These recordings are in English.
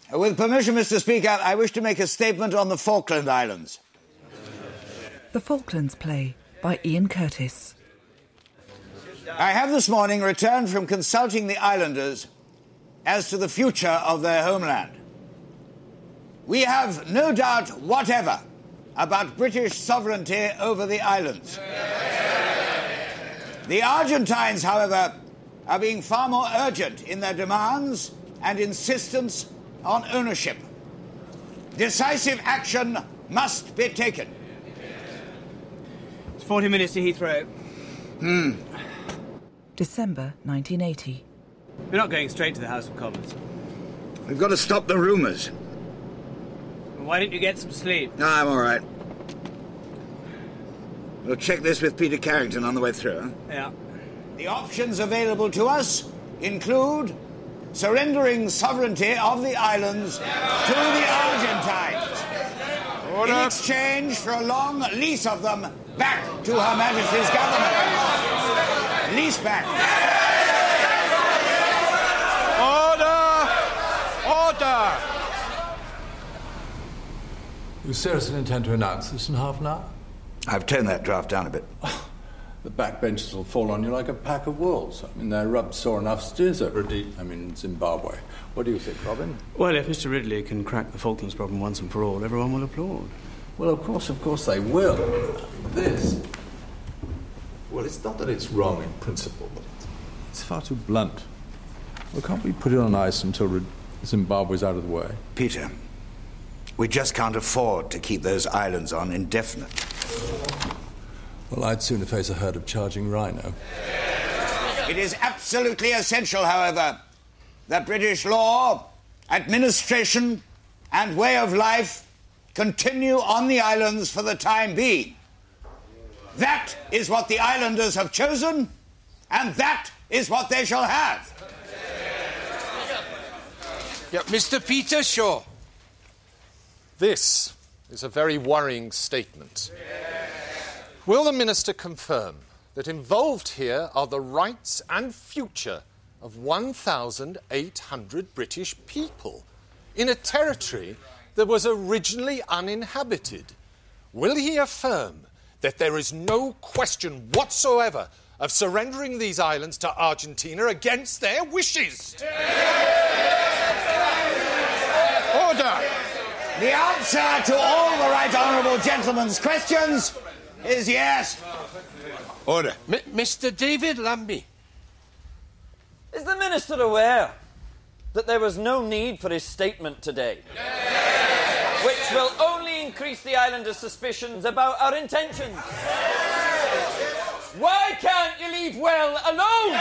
With permission, Mr. Speaker, I wish to make a statement on the Falkland Islands. The Falklands Play by Ian Curtis. I have this morning returned from consulting the islanders as to the future of their homeland. We have no doubt whatever about British sovereignty over the islands. The Argentines, however, are being far more urgent in their demands and insistence on ownership. Decisive action must be taken. It's 40 minutes to Heathrow. December 1980. We're not going straight to the House of Commons. We've got to stop the rumours. Why don't you get some sleep? No, I'm all right. We'll check this with Peter Carrington on the way through. Huh? Yeah. The options available to us include surrendering sovereignty of the islands to the Argentines in exchange for a long lease of them back to Her Majesty's government. Lease back. Order! You seriously intend to announce this in half an hour? I've toned that draft down a bit. The backbenchers will fall on you like a pack of wolves. I mean, they're rubbed sore enough steers over Zimbabwe. What do you think, Robin? Well, if Mr. Ridley can crack the Falklands problem once and for all, everyone will applaud. Well, of course they will. This... Well, it's not that it's wrong in principle, but it's far too blunt. Well, can't we put it on ice until Zimbabwe's out of the way? Peter, we just can't afford to keep those islands on indefinitely. Well, I'd sooner face a herd of charging rhino. It is absolutely essential, however, that British law, administration, and way of life continue on the islands for the time being. That is what the islanders have chosen, and that is what they shall have. Yeah, Mr. Peter Shaw. This is a very worrying statement. Will the Minister confirm that involved here are the rights and future of 1,800 British people in a territory that was originally uninhabited? Will he affirm that there is no question whatsoever of surrendering these islands to Argentina against their wishes? Order! The answer to all the right honourable gentlemen's questions is yes. Order. Mr. David Lambie. Is the Minister aware that there was no need for his statement today? Which will only increase the islanders' suspicions about our intentions. Why can't you leave well alone?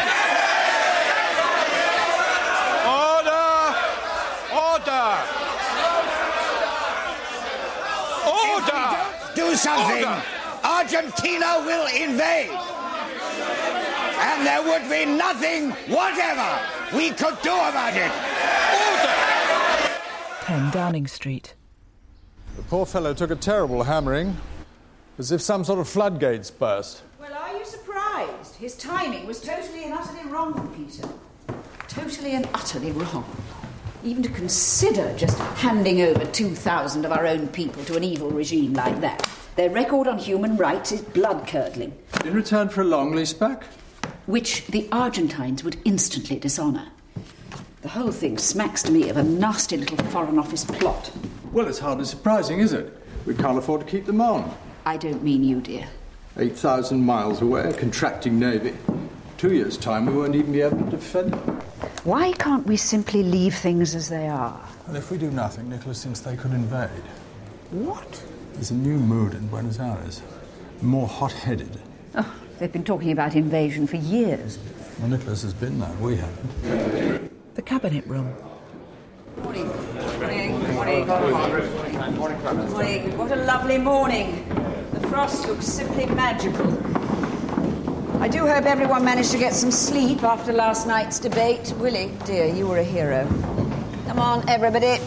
Order! Do something. Order. Argentina will invade. And there would be nothing whatever we could do about it. Order! 10 Downing Street. The poor fellow took a terrible hammering, as if some sort of floodgates burst. Well, are you surprised? His timing was totally and utterly wrong, Peter. Totally and utterly wrong. Even to consider just handing over 2,000 of our own people to an evil regime like that. Their record on human rights is blood-curdling. In return for a long lease back? Which the Argentines would instantly dishonour. The whole thing smacks to me of a nasty little Foreign Office plot. Well, it's hardly surprising, is it? We can't afford to keep them on. I don't mean you, dear. 8,000 miles away, a contracting navy. 2 years' time, we won't even be able to defend them. Why can't we simply leave things as they are? And if we do nothing, Nicholas thinks they could invade. What? There's a new mood in Buenos Aires. More hot-headed. Oh, they've been talking about invasion for years. Well, Nicholas has been there. We haven't. The Cabinet Room. Morning. Morning. What a lovely morning. The frost looks simply magical. I do hope everyone managed to get some sleep after last night's debate. Willie, dear, you were a hero. Come on, everybody.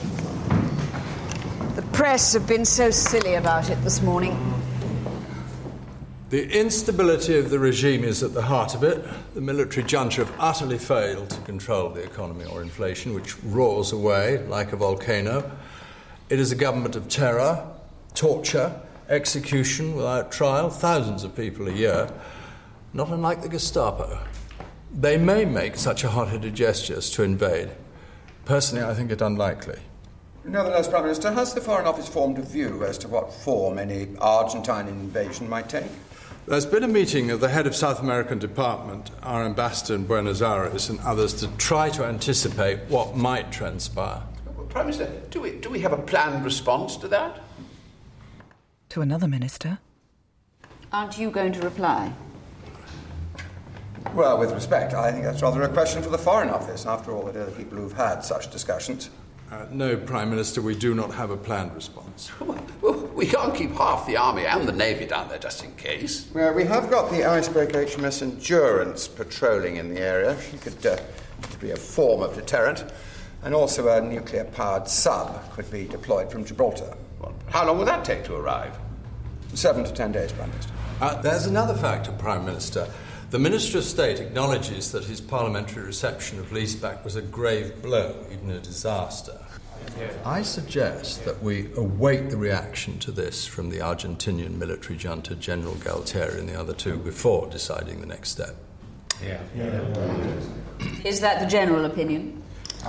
The press have been so silly about it this morning. The instability of the regime is at the heart of it. The military junta have utterly failed to control the economy or inflation, which roars away like a volcano. It is a government of terror, torture, execution without trial, thousands of people a year, not unlike the Gestapo. They may make such a hot-headed gesture as to invade. Personally, I think it unlikely. Nevertheless, Prime Minister, has the Foreign Office formed a view as to what form any Argentine invasion might take? There's been a meeting of the head of South American Department, our ambassador in Buenos Aires, and others to try to anticipate what might transpire. Well, Prime Minister, do we have a planned response to that? To another minister. Aren't you going to reply? Well, with respect, I think that's rather a question for the Foreign Office. After all, they're the people who've had such discussions. No, Prime Minister, we do not have a planned response. Well, we can't keep half the Army and the Navy down there just in case. Well, we have got the icebreaker HMS Endurance patrolling in the area. She could be a form of deterrent. And also a nuclear-powered sub could be deployed from Gibraltar. Well, how long will that take to arrive? 7 to 10 days, Prime Minister. There's another factor, Prime Minister. The Minister of State acknowledges that his parliamentary reception of Liesbach was a grave blow, even a disaster. I suggest that we await the reaction to this from the Argentinian military junta, General Galtieri, and the other two before deciding the next step. Is that the general opinion?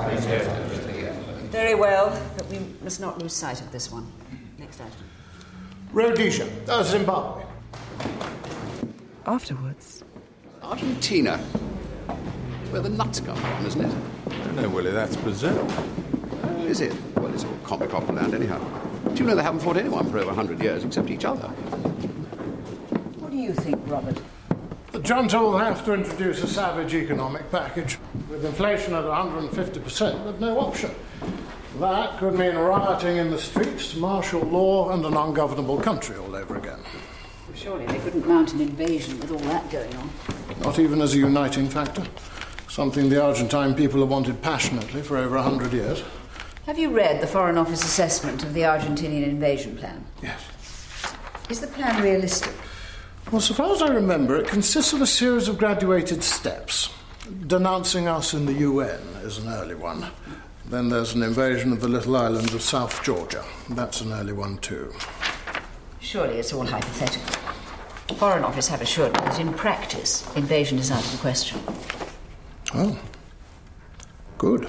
Very well, but we must not lose sight of this one. Next item. Rhodesia, Zimbabwe. Afterwards. Argentina. Where the nuts come from, isn't it? No, Willie, that's Brazil. Is it? Well, it's all comic opera land, anyhow. Do you know they haven't fought anyone for over 100 years except each other? What do you think, Robert? The junta will have to introduce a savage economic package. With inflation at 150%, they've no option. That could mean rioting in the streets, martial law, and an ungovernable country all over again. Surely they couldn't mount an invasion with all that going on. Not even as a uniting factor. Something the Argentine people have wanted passionately for over 100 years. Have you read the Foreign Office assessment of the Argentinian invasion plan? Yes. Is the plan realistic? Well, so far as I remember, it consists of a series of graduated steps. Denouncing us in the UN is an early one. Then there's an invasion of the little island of South Georgia. That's an early one, too. Surely it's all hypothetical. The Foreign Office have assured me that in practice, invasion is out of the question. Oh. Good.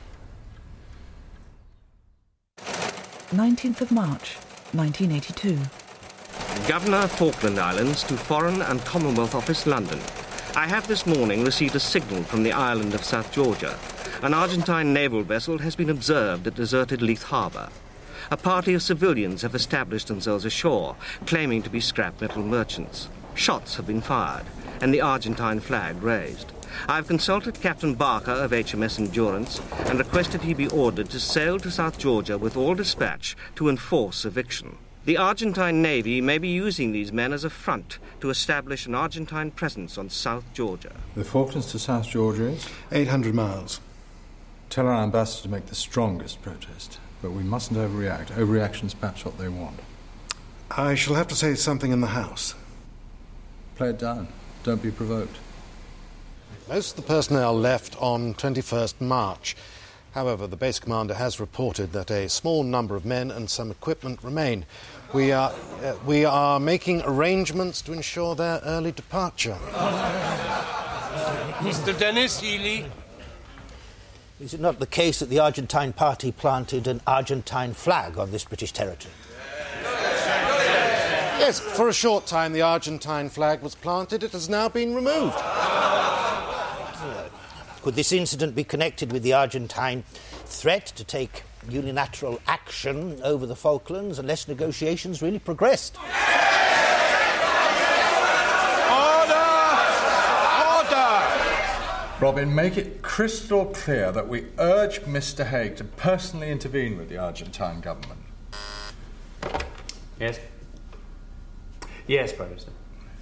19th of March, 1982. Governor, Falkland Islands to Foreign and Commonwealth Office, London. I have this morning received a signal from the island of South Georgia. An Argentine naval vessel has been observed at deserted Leith Harbour. A party of civilians have established themselves ashore, claiming to be scrap metal merchants. Shots have been fired, and the Argentine flag raised. I have consulted Captain Barker of HMS Endurance and requested he be ordered to sail to South Georgia with all dispatch to enforce eviction. The Argentine Navy may be using these men as a front to establish an Argentine presence on South Georgia. The Falklands to South Georgia is? 800 miles. Tell our ambassador to make the strongest protest. But we mustn't overreact. Overreaction's perhaps what they want. I shall have to say something in the House. Play it down. Don't be provoked. Most of the personnel left on 21st March. However, the base commander has reported that a small number of men and some equipment remain. We are making arrangements to ensure their early departure. Mr. Dennis Ely. Is it not the case that the Argentine party planted an Argentine flag on this British territory? Yes, for a short time the Argentine flag was planted. It has now been removed. Could this incident be connected with the Argentine threat to take unilateral action over the Falklands unless negotiations really progressed? Robin, make it crystal clear that we urge Mr. Haig to personally intervene with the Argentine government. Yes? Yes, Prime Minister.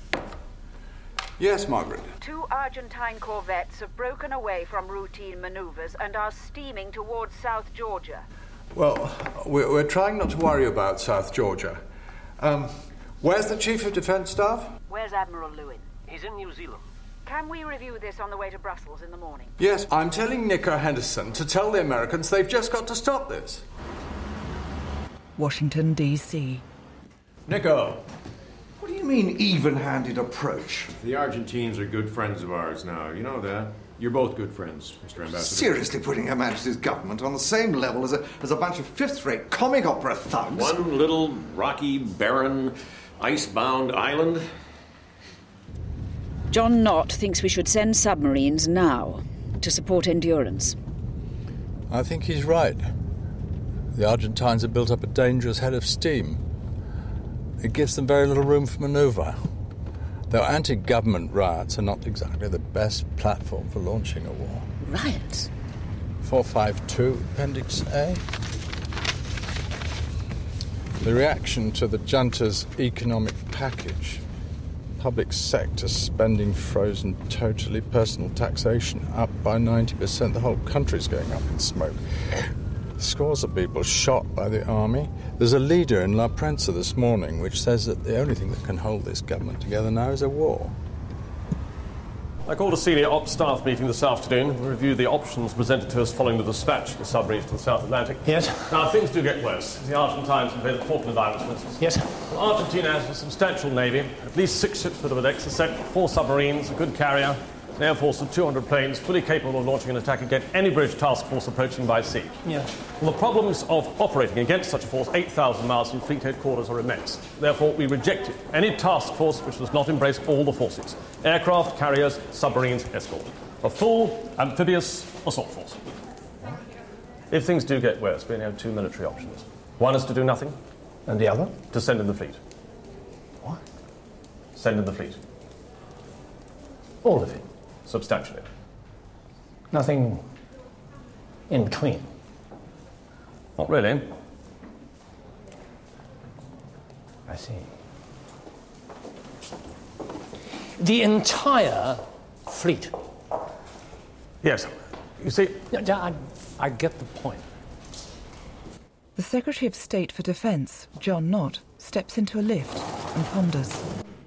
Yes, Margaret. 2 Argentine corvettes have broken away from routine manoeuvres and are steaming towards South Georgia. Well, we're trying not to worry about South Georgia. Where's the Chief of Defence Staff? Where's Admiral Lewin? He's in New Zealand. Can we review this on the way to Brussels in the morning? Yes, I'm telling Nico Henderson to tell the Americans they've just got to stop this. Washington, D.C. Nico, what do you mean even-handed approach? The Argentines are good friends of ours now. You know that. You're both good friends, Mr. Ambassador. Seriously putting Her Majesty's government on the same level as a bunch of fifth-rate comic opera thugs? One little rocky, barren, ice-bound island? John Knott thinks we should send submarines now to support Endurance. I think he's right. The Argentines have built up a dangerous head of steam. It gives them very little room for manoeuvre. Though anti-government riots are not exactly the best platform for launching a war. Riots? 452, Appendix A. The reaction to the junta's economic package. Public sector spending frozen totally, personal taxation up by 90%. The whole country's going up in smoke. Scores of people shot by the army. There's a leader in La Prensa this morning which says that the only thing that can hold this government together now is a war. I called a senior ops staff meeting this afternoon to review the options presented to us following the dispatch of the submarines to the South Atlantic. Yes? Now, things do get worse. The Argentines invaded the Falkland Islands, for instance. Yes? Well, Argentina has a substantial navy, at least 6 ships fit of an Exocet, 4 submarines, a good carrier, an air force of 200 planes, fully capable of launching an attack against any British task force approaching by sea. Yeah. Well, the problems of operating against such a force 8,000 miles from fleet headquarters are immense. Therefore, we rejected any task force which does not embrace all the forces. Aircraft, carriers, submarines, escort. A full amphibious assault force. If things do get worse, we only have 2 military options. One is to do nothing. And the other? To send in the fleet. What? Send in the fleet. All of it? Substantially. Nothing in between? Not really. I see. The entire fleet? Yes. You see... I get the point. The Secretary of State for Defence, John Knott, steps into a lift and ponders.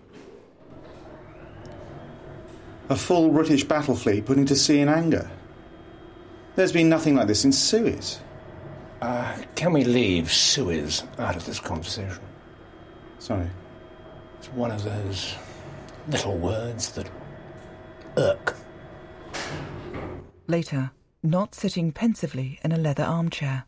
A full British battle fleet put into sea in anger. There's been nothing like this in Suez. Can we leave Suez out of this conversation? Sorry. It's one of those little words that irk. Later, Knott sitting pensively in a leather armchair.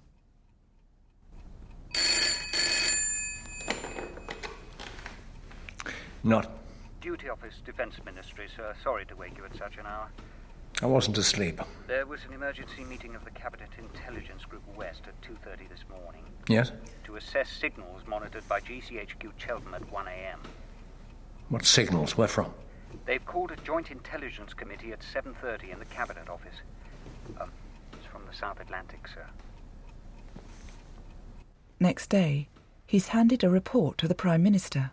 Not. Duty Office, Defence Ministry, sir. Sorry to wake you at such an hour. I wasn't asleep. There was an emergency meeting of the Cabinet Intelligence Group West at 2:30 this morning. Yes? To assess signals monitored by GCHQ Cheltenham at 1 a.m. What signals? Where from? They've called a joint intelligence committee at 7:30 in the Cabinet Office. It's from the South Atlantic, sir. Next day, he's handed a report to the Prime Minister.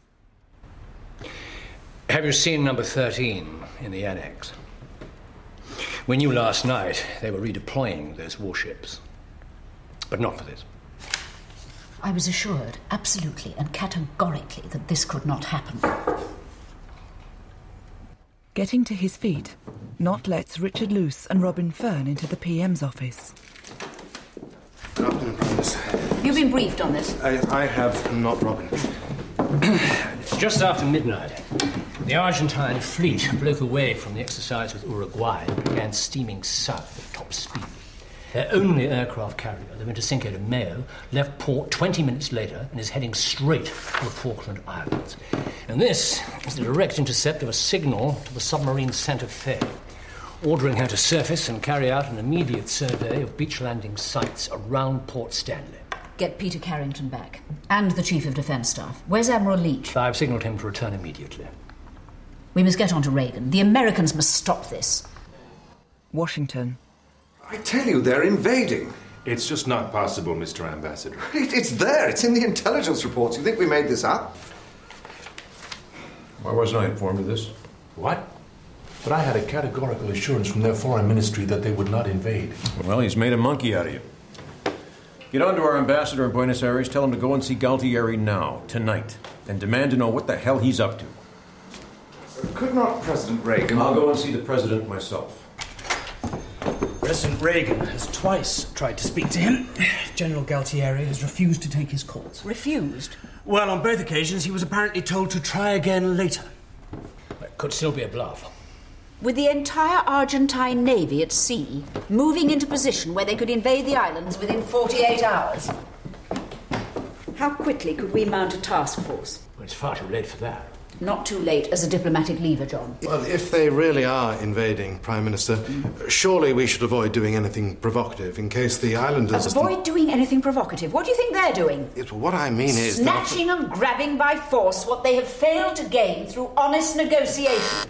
Have you seen number 13 in the annex? We knew last night they were redeploying those warships. But not for this. I was assured, absolutely and categorically, that this could not happen. Getting to his feet, Knott lets Richard Luce and Robin Fern into the PM's office. Good afternoon, Prime Minister. You've been briefed on this? I have not, Robin. It's just after midnight. The Argentine fleet broke away from the exercise with Uruguay and began steaming south at top speed. Their only aircraft carrier, the Cinco de Mayo, left port 20 minutes later and is heading straight for the Falkland Islands. And this is the direct intercept of a signal to the submarine Santa Fe, ordering her to surface and carry out an immediate survey of beach landing sites around Port Stanley. Get Peter Carrington back. And the Chief of Defence Staff. Where's Admiral Leach? I've signalled him to return immediately. We must get on to Reagan. The Americans must stop this. Washington. I tell you, they're invading. It's just not possible, Mr. Ambassador. It's there. It's in the intelligence reports. You think we made this up? Why wasn't I informed of this? What? But I had a categorical assurance from their foreign ministry that they would not invade. Well, he's made a monkey out of you. Get on to our ambassador in Buenos Aires. Tell him to go and see Galtieri now, tonight. and demand to know what the hell he's up to. Could not President Reagan... I'll go and see the President myself. President Reagan has twice tried to speak to him. General Galtieri has refused to take his calls. Refused? Well, on both occasions, he was apparently told to try again later. It could still be a bluff. With the entire Argentine Navy at sea, moving into position where they could invade the islands within 48 hours. How quickly could we mount a task force? Well, it's far too late for that. Not too late as a diplomatic lever, John. Well, if they really are invading, Prime Minister, surely we should avoid doing anything provocative in case the islanders... Avoid doing anything provocative? What do you think they're doing? What I mean is snatching and grabbing by force what they have failed to gain through honest negotiation.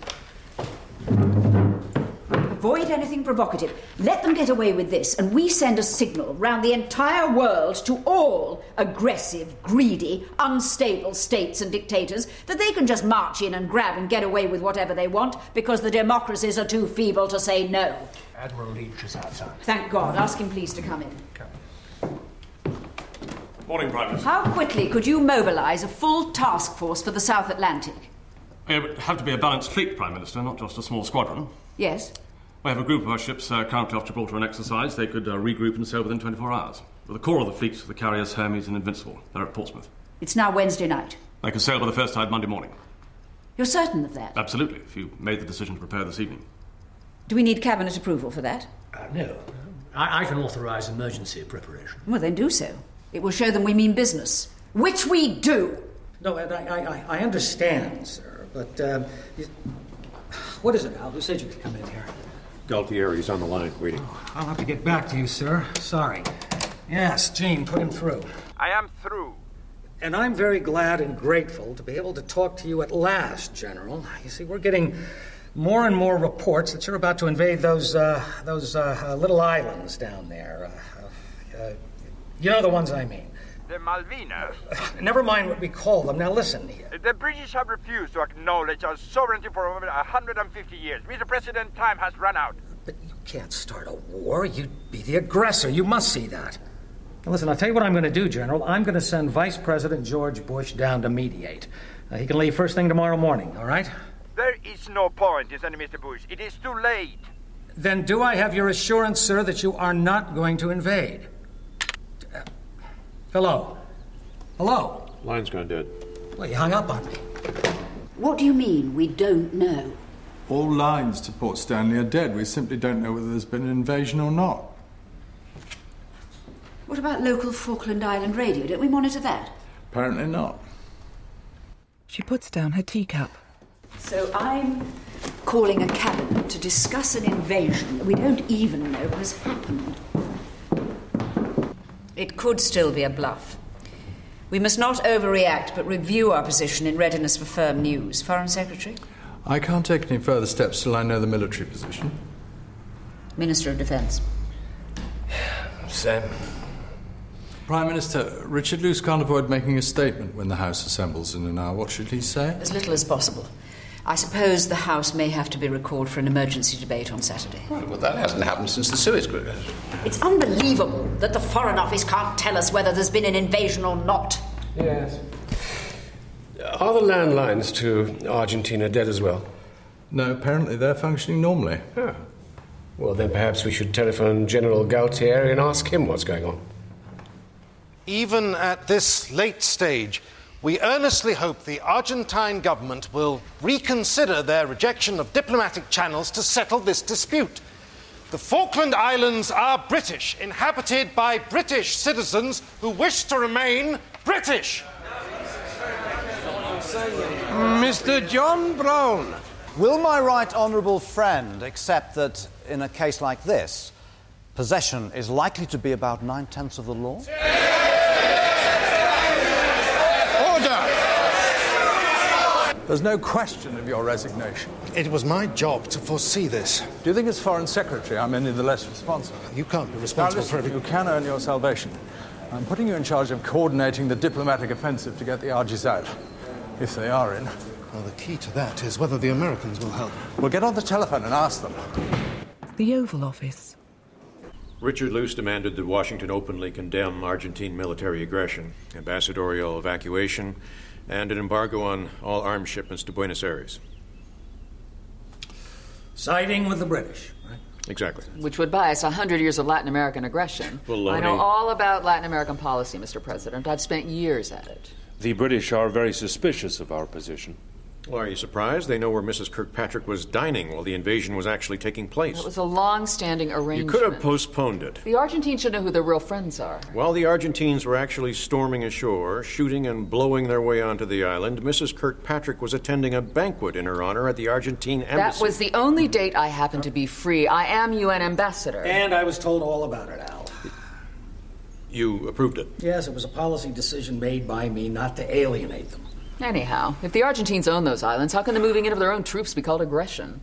Avoid anything provocative. Let them get away with this, and we send a signal round the entire world to all aggressive, greedy, unstable states and dictators that they can just march in and grab and get away with whatever they want because the democracies are too feeble to say no. Admiral Leach is outside. Thank God. Ask him please to come in. Morning, Prime Minister. How quickly could you mobilise a full task force for the South Atlantic? It would have to be a balanced fleet, Prime Minister, not just a small squadron. Yes? We have a group of our ships currently off Gibraltar on exercise. They could regroup and sail within 24 hours. But the core of the fleet, the carriers Hermes and Invincible, they're at Portsmouth. It's now Wednesday night. They could sail by the first tide Monday morning. You're certain of that? Absolutely, if you made the decision to prepare this evening. Do we need cabinet approval for that? No. I can authorise emergency preparation. Well, then do so. It will show them we mean business. Which we do. No, I understand, sir, but, what is it, Al? Who said you could come in here? Galtieri's on the line, waiting. I'll have to get back to you, sir. Sorry. Yes, Gene, put him through. I am through. And I'm very glad and grateful to be able to talk to you at last, General. You see, we're getting more and more reports that you're about to invade those little islands down there. You know the ones I mean. The Malvinas. Never mind what we call them. Now listen. The British have refused to acknowledge our sovereignty for over 150 years. Mr. President, time has run out. But you can't start a war. You'd be the aggressor. You must see that. Now listen, I'll tell you what I'm going to do, General. I'm going to send Vice President George Bush down to mediate. He can leave first thing tomorrow morning, all right? There is no point in sending Mr. Bush. It is too late. Then do I have your assurance, sir, that you are not going to invade? Hello? Hello? Line's gone dead. Well, you hung up on me. What do you mean, we don't know? All lines to Port Stanley are dead. We simply don't know whether there's been an invasion or not. What about local Falkland Island radio? Don't we monitor that? Apparently not. She puts down her teacup. So I'm calling a cabinet to discuss an invasion that we don't even know has happened. It could still be a bluff. We must not overreact, but review our position in readiness for firm news. Foreign Secretary? I can't take any further steps till I know the military position. Minister of Defence. Sam. Prime Minister, Richard Luce can't avoid making a statement when the House assembles in an hour. What should he say? As little as possible. I suppose the House may have to be recalled for an emergency debate on Saturday. Well, that hasn't happened since the Suez Crisis. It's unbelievable that the Foreign Office can't tell us whether there's been an invasion or not. Yes. Are the landlines to Argentina dead as well? No, apparently they're functioning normally. Oh. Well, then perhaps we should telephone General Galtieri and ask him what's going on. Even at this late stage, we earnestly hope the Argentine government will reconsider their rejection of diplomatic channels to settle this dispute. The Falkland Islands are British, inhabited by British citizens who wish to remain British. Mr. John Brown, will my right honourable friend accept that in a case like this, possession is likely to be about 9/10 of the law? There's no question of your resignation. It was my job to foresee this. Do you think as Foreign Secretary I'm any the less responsible? You can't be responsible for everything. You can earn your salvation. I'm putting you in charge of coordinating the diplomatic offensive to get the Argies out, if they are in. Well, the key to that is whether the Americans will help. We'll get on the telephone and ask them. The Oval Office. Richard Luce demanded that Washington openly condemn Argentine military aggression, ambassadorial evacuation, and an embargo on all arms shipments to Buenos Aires. Siding with the British, right? Exactly. Which would buy us 100 years of Latin American aggression. Baloney. I know all about Latin American policy, Mr. President. I've spent years at it. The British are very suspicious of our position. Well, are you surprised? They know where Mrs. Kirkpatrick was dining while the invasion was actually taking place. It was a long-standing arrangement. You could have postponed it. The Argentines should know who their real friends are. While the Argentines were actually storming ashore, shooting and blowing their way onto the island, Mrs. Kirkpatrick was attending a banquet in her honor at the Argentine embassy. That was the only date I happened to be free. I am UN ambassador. And I was told all about it, Al. You approved it? Yes, it was a policy decision made by me not to alienate them. Anyhow, if the Argentines own those islands, how can the moving in of their own troops be called aggression?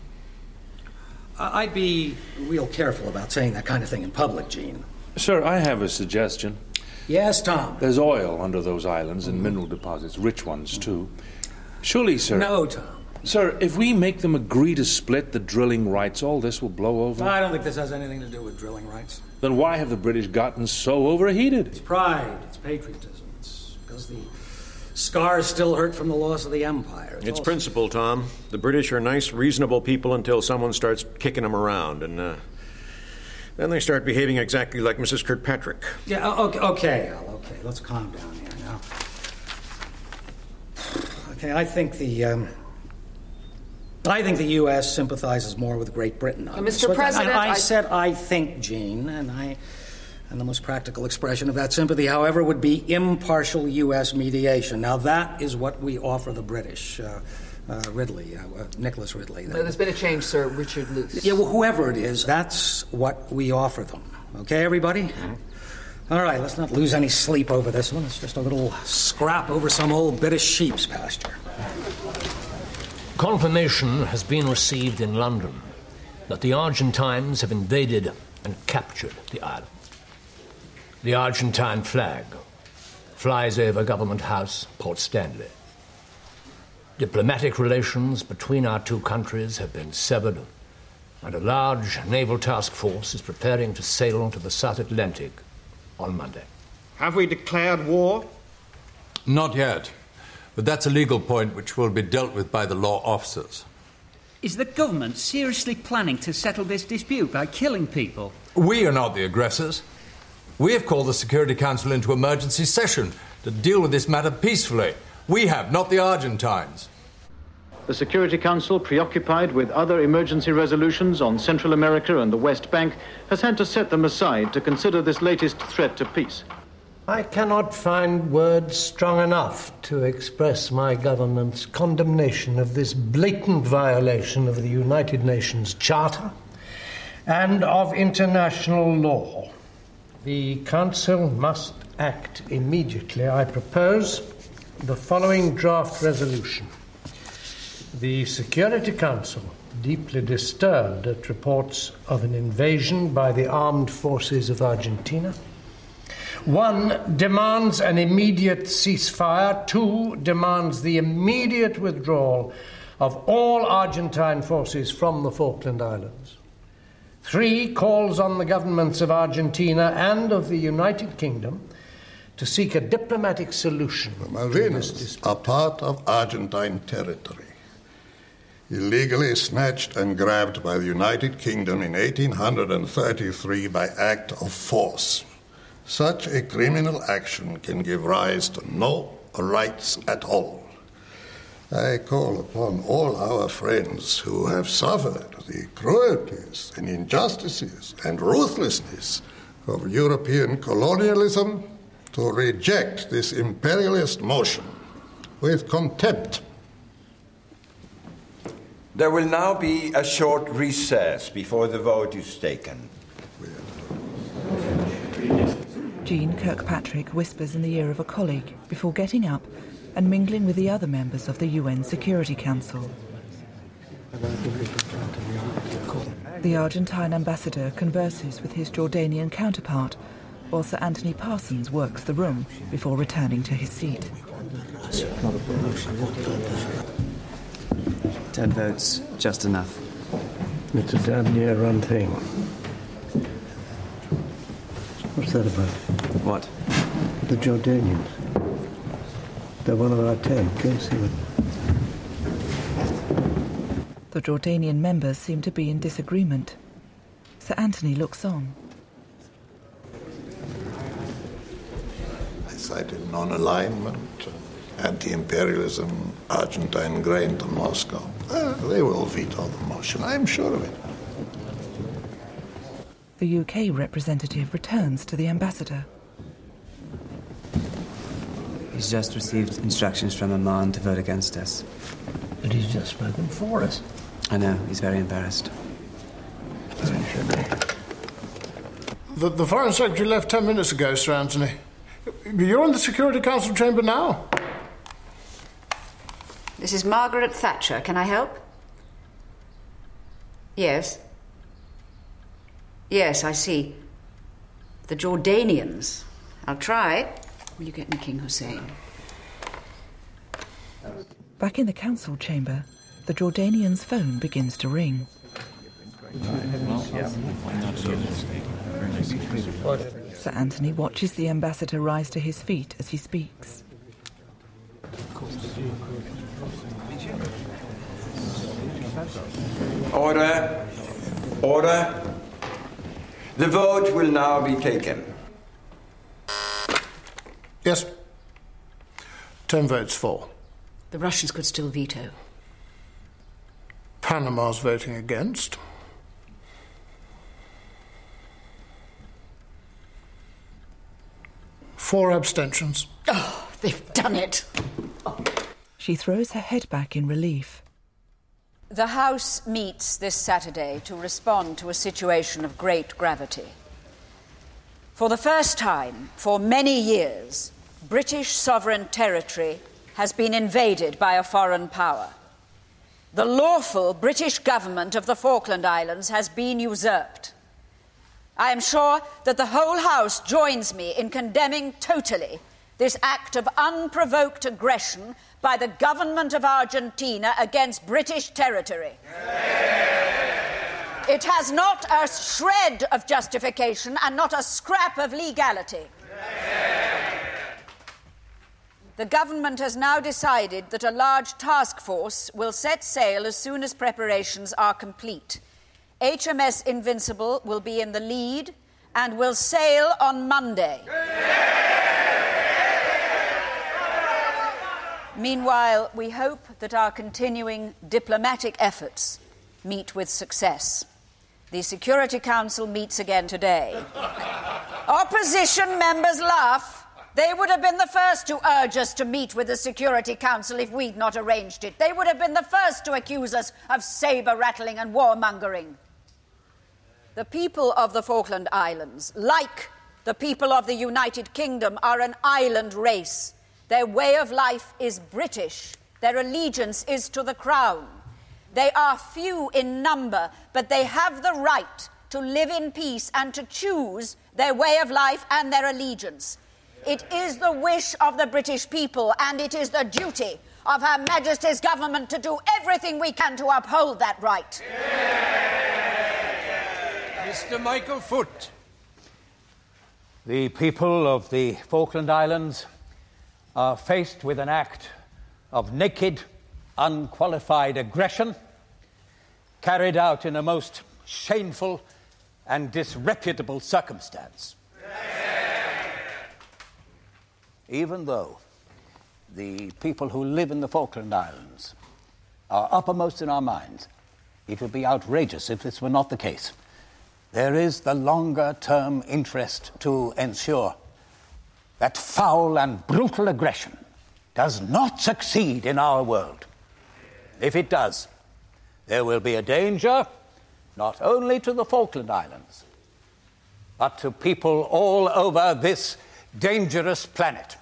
I'd be real careful about saying that kind of thing in public, Gene. Sir, I have a suggestion. Yes, Tom? There's oil under those islands and mineral deposits, rich ones, too. Surely, sir... No, Tom. Sir, if we make them agree to split the drilling rights, all this will blow over. I don't think this has anything to do with drilling rights. Then why have the British gotten so overheated? It's pride. It's patriotism. It's because the scars still hurt from the loss of the empire. It's principle, Tom. The British are nice, reasonable people until someone starts kicking them around, and then they start behaving exactly like Mrs. Kirkpatrick. Yeah, okay, Al, okay. Let's calm down here now. Okay, I think the U.S. sympathizes more with Great Britain on this. Mr. President, I said I think, Gene, and the most practical expression of that sympathy, however, would be impartial U.S. mediation. Now, that is what we offer the British. Nicholas Ridley. No, there's been a change, sir. Richard Luce. Yeah, well, whoever it is, that's what we offer them. Okay, everybody? Mm-hmm. All right, let's not lose any sleep over this one. It's just a little scrap over some old bit of sheep's pasture. Confirmation has been received in London that the Argentines have invaded and captured the island. The Argentine flag flies over Government House, Port Stanley. Diplomatic relations between our two countries have been severed, and a large naval task force is preparing to sail onto the South Atlantic on Monday. Have we declared war? Not yet. But that's a legal point which will be dealt with by the law officers. Is the government seriously planning to settle this dispute by killing people? We are not the aggressors. We have called the Security Council into emergency session to deal with this matter peacefully. We have, not the Argentines. The Security Council, preoccupied with other emergency resolutions on Central America and the West Bank, has had to set them aside to consider this latest threat to peace. I cannot find words strong enough to express my government's condemnation of this blatant violation of the United Nations Charter and of international law. The Council must act immediately. I propose the following draft resolution. The Security Council, deeply disturbed at reports of an invasion by the armed forces of Argentina, 1, demands an immediate ceasefire. 2, demands the immediate withdrawal of all Argentine forces from the Falkland Islands. 3, calls on the governments of Argentina and of the United Kingdom to seek a diplomatic solution. The Malvinas are part of Argentine territory, illegally snatched and grabbed by the United Kingdom in 1833 by act of force. Such a criminal action can give rise to no rights at all. I call upon all our friends who have suffered the cruelties and injustices and ruthlessness of European colonialism to reject this imperialist motion with contempt. There will now be a short recess before the vote is taken. Jean Kirkpatrick whispers in the ear of a colleague before getting up and mingling with the other members of the UN Security Council. The Argentine ambassador converses with his Jordanian counterpart, while Sir Anthony Parsons works the room before returning to his seat. 10 votes, just enough. It's a damn near run thing. What's that about? What? The Jordanians. They're one of our 10. Go and see them. The Jordanian members seem to be in disagreement. Sir Anthony looks on. I cited non-alignment, anti-imperialism, Argentine grain to Moscow. They will veto the motion, I'm sure of it. The UK representative returns to the ambassador. He's just received instructions from Amman to vote against us. But he's just spoken for us. I know, he's very embarrassed. The Foreign Secretary left 10 minutes ago, Sir Anthony. You're in the Security Council chamber now. This is Margaret Thatcher. Can I help? Yes. Yes, I see. The Jordanians. I'll try. Will you get me King Hussein? Back in the council chamber, the Jordanian's phone begins to ring. Sir Anthony watches the ambassador rise to his feet as he speaks. Order. Order. The vote will now be taken. Yes. 10 votes for. The Russians could still veto. Panama's voting against. Four abstentions. Oh, they've done it. She throws her head back in relief. The House meets this Saturday to respond to a situation of great gravity. For the first time for many years, British sovereign territory has been invaded by a foreign power. The lawful British government of the Falkland Islands has been usurped. I am sure that the whole House joins me in condemning totally this act of unprovoked aggression by the government of Argentina against British territory. It has not a shred of justification and not a scrap of legality. The government has now decided that a large task force will set sail as soon as preparations are complete. HMS Invincible will be in the lead and will sail on Monday. Meanwhile, we hope that our continuing diplomatic efforts meet with success. The Security Council meets again today. Opposition members laugh. They would have been the first to urge us to meet with the Security Council if we'd not arranged it. They would have been the first to accuse us of saber-rattling and warmongering. The people of the Falkland Islands, like the people of the United Kingdom, are an island race. Their way of life is British. Their allegiance is to the Crown. They are few in number, but they have the right to live in peace and to choose their way of life and their allegiance. It is the wish of the British people, and it is the duty of Her Majesty's government to do everything we can to uphold that right. Mr. Michael Foot. The people of the Falkland Islands are faced with an act of naked, unqualified aggression carried out in a most shameful and disreputable circumstance. Even though the people who live in the Falkland Islands are uppermost in our minds, it would be outrageous if this were not the case. There is the longer-term interest to ensure that foul and brutal aggression does not succeed in our world. If it does, there will be a danger not only to the Falkland Islands, but to people all over this dangerous planet.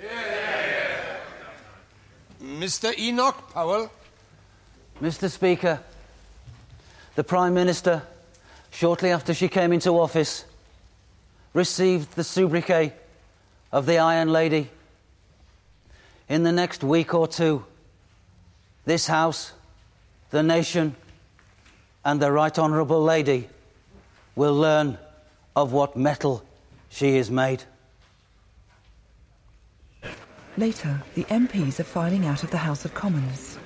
Mr. Enoch Powell. Mr. Speaker, the Prime Minister, shortly after she came into office, received the sobriquet of the Iron Lady. In the next week or two, this House, the nation, and the Right Honourable Lady will learn of what metal she is made. Later, the MPs are filing out of the House of Commons.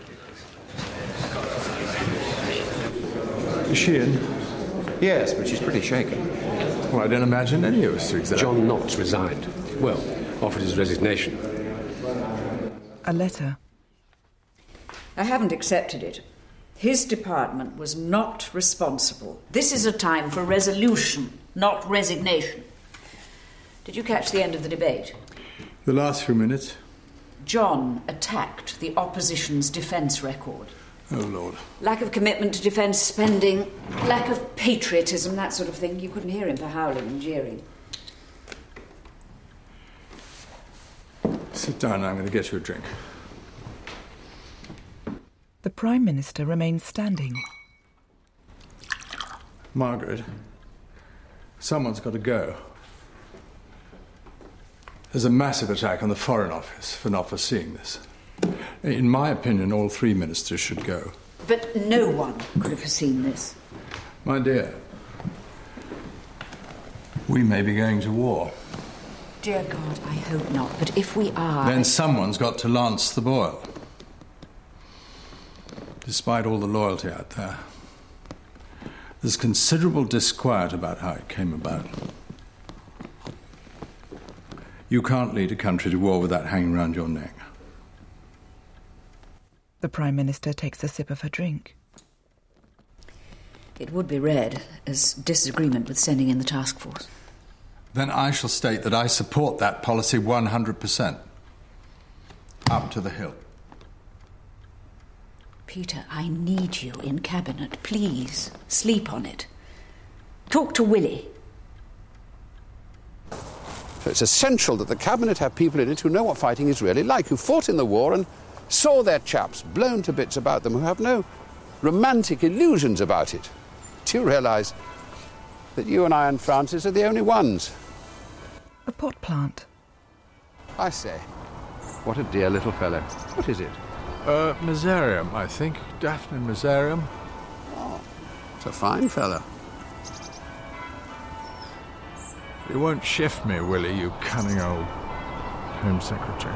Is she in? Yes, but she's pretty shaken. Well, I don't imagine any of us to examine. John Knox resigned. Well, offered his resignation. A letter. I haven't accepted it. His department was not responsible. This is a time for resolution, not resignation. Did you catch the end of the debate? The last few minutes. John attacked the opposition's defence record. Oh, Lord. Lack of commitment to defence spending, lack of patriotism, that sort of thing. You couldn't hear him for howling and jeering. Sit down, I'm going to get you a drink. The Prime Minister remains standing. Margaret, someone's got to go. There's a massive attack on the Foreign Office for not foreseeing this. In my opinion, all three ministers should go. But no one could have foreseen this. My dear, we may be going to war. Dear God, I hope not. But if we are... Then someone's got to lance the boil. Despite all the loyalty out there, there's considerable disquiet about how it came about. You can't lead a country to war with that hanging around your neck. The Prime Minister takes a sip of her drink. It would be read as disagreement with sending in the task force. Then I shall state that I support that policy 100%. Up to the hill. Peter, I need you in Cabinet. Please, sleep on it. Talk to Willie. So it's essential that the Cabinet have people in it who know what fighting is really like, who fought in the war and saw their chaps blown to bits about them, who have no romantic illusions about it. Do you realise that you and I and Francis are the only ones? A pot plant. I say, what a dear little fellow. What is it? Miserium, I think. Daphne Miserium. Oh, it's a fine fellow. You won't shift me, Willie, you cunning old Home Secretary.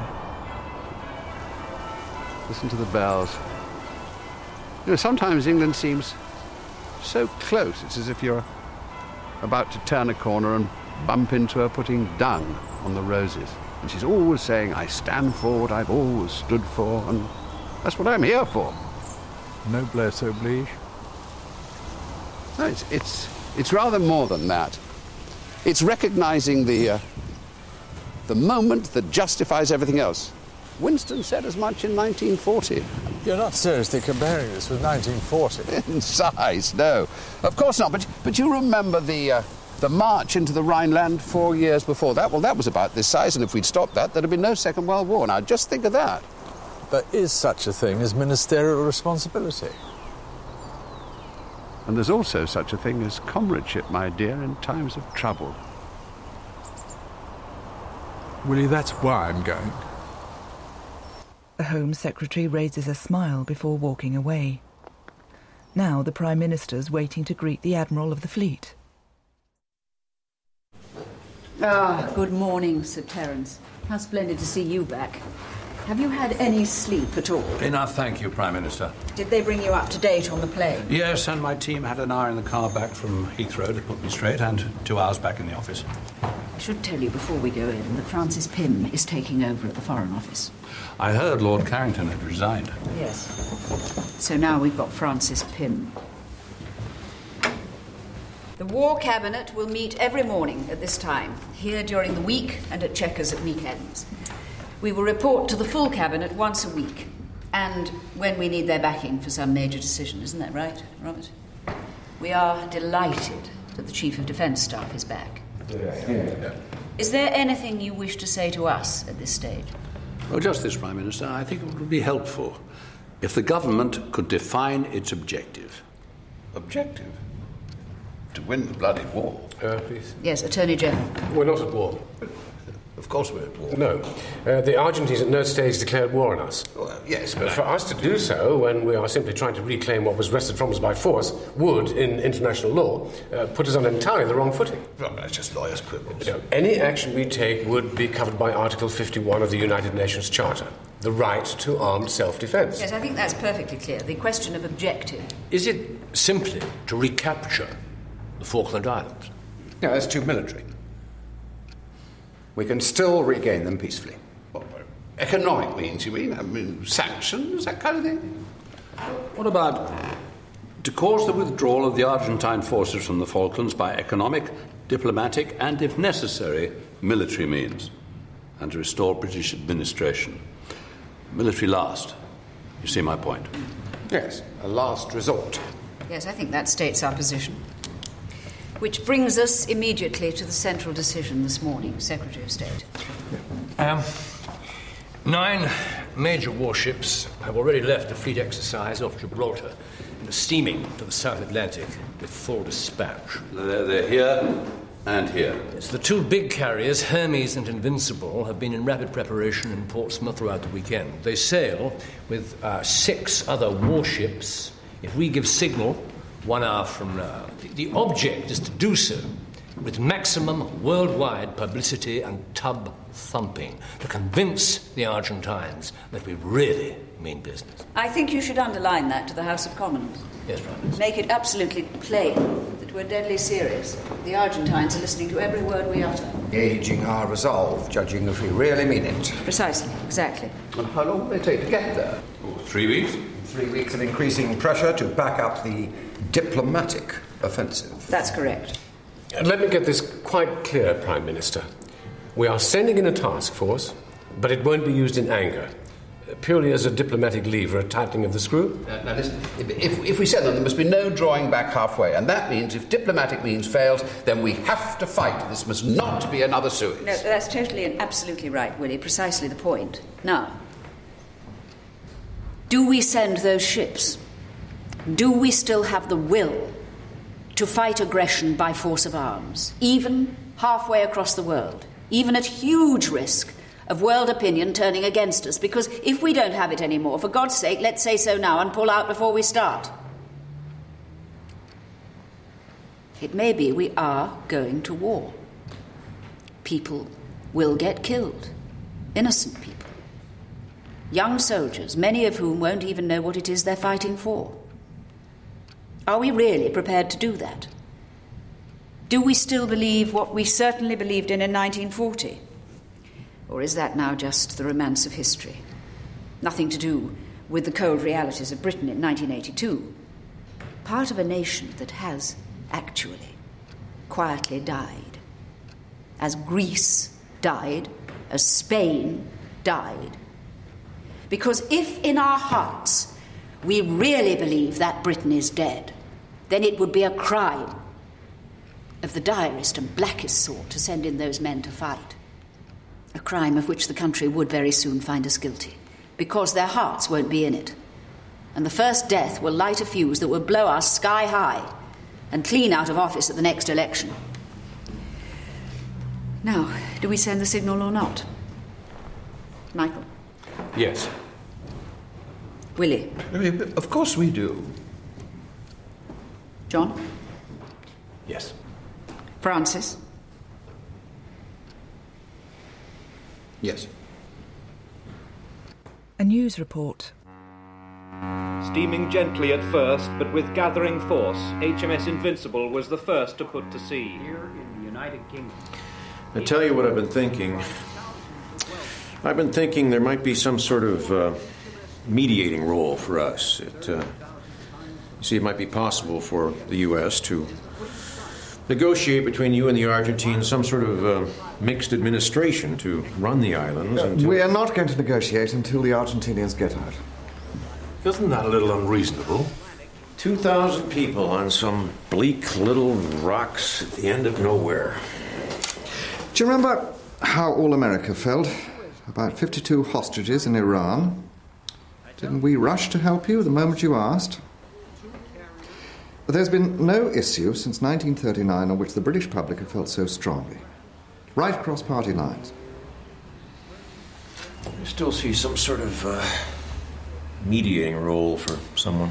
Listen to the bells. You know, sometimes England seems so close. It's as if you're about to turn a corner and bump into her putting dung on the roses. And she's always saying, I stand for what I've always stood for, and that's what I'm here for. Noblesse oblige. No, it's rather more than that. It's recognising the moment that justifies everything else. Winston said as much in 1940. You're not seriously comparing this with 1940? In size, no. Of course not, but you remember the march into the Rhineland 4 years before that? Well, that was about this size, and if we'd stopped that, there'd have been no Second World War. Now, just think of that. There is such a thing as ministerial responsibility. And there's also such a thing as comradeship, my dear, in times of trouble. Willie, that's why I'm going. The Home Secretary raises a smile before walking away. Now the Prime Minister's waiting to greet the Admiral of the Fleet. Ah, good morning, Sir Terence. How splendid to see you back. Have you had any sleep at all? Enough, thank you, Prime Minister. Did they bring you up to date on the plane? Yes, and my team had an hour in the car back from Heathrow to put me straight, and 2 hours back in the office. I should tell you before we go in that Francis Pym is taking over at the Foreign Office. I heard Lord Carrington had resigned. Yes. So now we've got Francis Pym. The War Cabinet will meet every morning at this time, here during the week and at Chequers at weekends. We will report to the full Cabinet once a week, and when we need their backing for some major decision. Isn't that right, Robert? We are delighted that the Chief of Defence Staff is back. Is there anything you wish to say to us at this stage? Oh, just this, Prime Minister. I think it would be helpful if the government could define its objective. Objective? To win the bloody war. Please. Yes, Attorney General. We're not at war. Of course we're at war. No. The Argentines at no stage declared war on us. Well, yes, but for us to do so, when we are simply trying to reclaim what was wrested from us by force, would, in international law, put us on entirely the wrong footing. Well, that's just lawyers' quibbles. Any action we take would be covered by Article 51 of the United Nations Charter, the right to armed self-defense. Yes, I think that's perfectly clear. The question of objective. Is it simply to recapture the Falkland Islands? No, that's too military. We can still regain them peacefully. Economic means, you mean? I mean, sanctions, that kind of thing? What about to cause the withdrawal of the Argentine forces from the Falklands by economic, diplomatic, and, if necessary, military means, and to restore British administration? Military last. You see my point? Yes, a last resort. Yes, I think that states our position. Which brings us immediately to the central decision this morning, Secretary of State. 9 major warships have already left the fleet exercise off Gibraltar and are steaming to the South Atlantic with full dispatch. They're here and here. Yes, the 2 big carriers, Hermes and Invincible, have been in rapid preparation in Portsmouth throughout the weekend. They sail with 6 other warships if we give signal 1 hour from now. The object is to do so with maximum worldwide publicity and tub thumping to convince the Argentines that we really mean business. I think you should underline that to the House of Commons. Yes, Prime Minister. Make it absolutely plain that we're deadly serious. The Argentines are listening to every word we utter. Gauging our resolve, judging if we really mean it. Precisely, exactly. And how long will they take to get there? 3 weeks? 3 weeks of increasing pressure to back up the diplomatic offensive. That's correct. Let me get this quite clear, Prime Minister. We are sending in a task force, but it won't be used in anger. Purely as a diplomatic lever, a tightening of the screw. Now listen, if we send them, there must be no drawing back halfway. And that means if diplomatic means fails, then we have to fight. This must not be another Suez. No, that's totally and absolutely right, Willie. Precisely the point. Now, do we send those ships? Do we still have the will to fight aggression by force of arms, even halfway across the world, even at huge risk of world opinion turning against us? Because if we don't have it anymore, for God's sake, let's say so now and pull out before we start. It may be we are going to war. People will get killed. Innocent people. Young soldiers, many of whom won't even know what it is they're fighting for. Are we really prepared to do that? Do we still believe what we certainly believed in 1940? Or is that now just the romance of history? Nothing to do with the cold realities of Britain in 1982. Part of a nation that has actually quietly died. As Greece died, as Spain died. Because if in our hearts we really believe that Britain is dead, then it would be a crime of the direst and blackest sort to send in those men to fight. A crime of which the country would very soon find us guilty, because their hearts won't be in it. And the first death will light a fuse that will blow us sky high and clean out of office at the next election. Now, do we send the signal or not? Michael? Yes. Willie? Of course we do. John? Yes. Francis? Yes. A news report. Steaming gently at first, but with gathering force, HMS Invincible was the first to put to sea. Here in the United Kingdom. I tell you what I've been thinking. I've been thinking there might be some sort of mediating role for us. It might be possible for the U.S. to negotiate between you and the Argentines some sort of mixed administration to run the islands. We are not going to negotiate until the Argentinians get out. Isn't that a little unreasonable? 2,000 people on some bleak little rocks at the end of nowhere. Do you remember how all America felt about 52 hostages in Iran? Didn't we rush to help you the moment you asked? But there's been no issue since 1939 on which the British public have felt so strongly. Right across party lines. I still see some sort of mediating role for someone.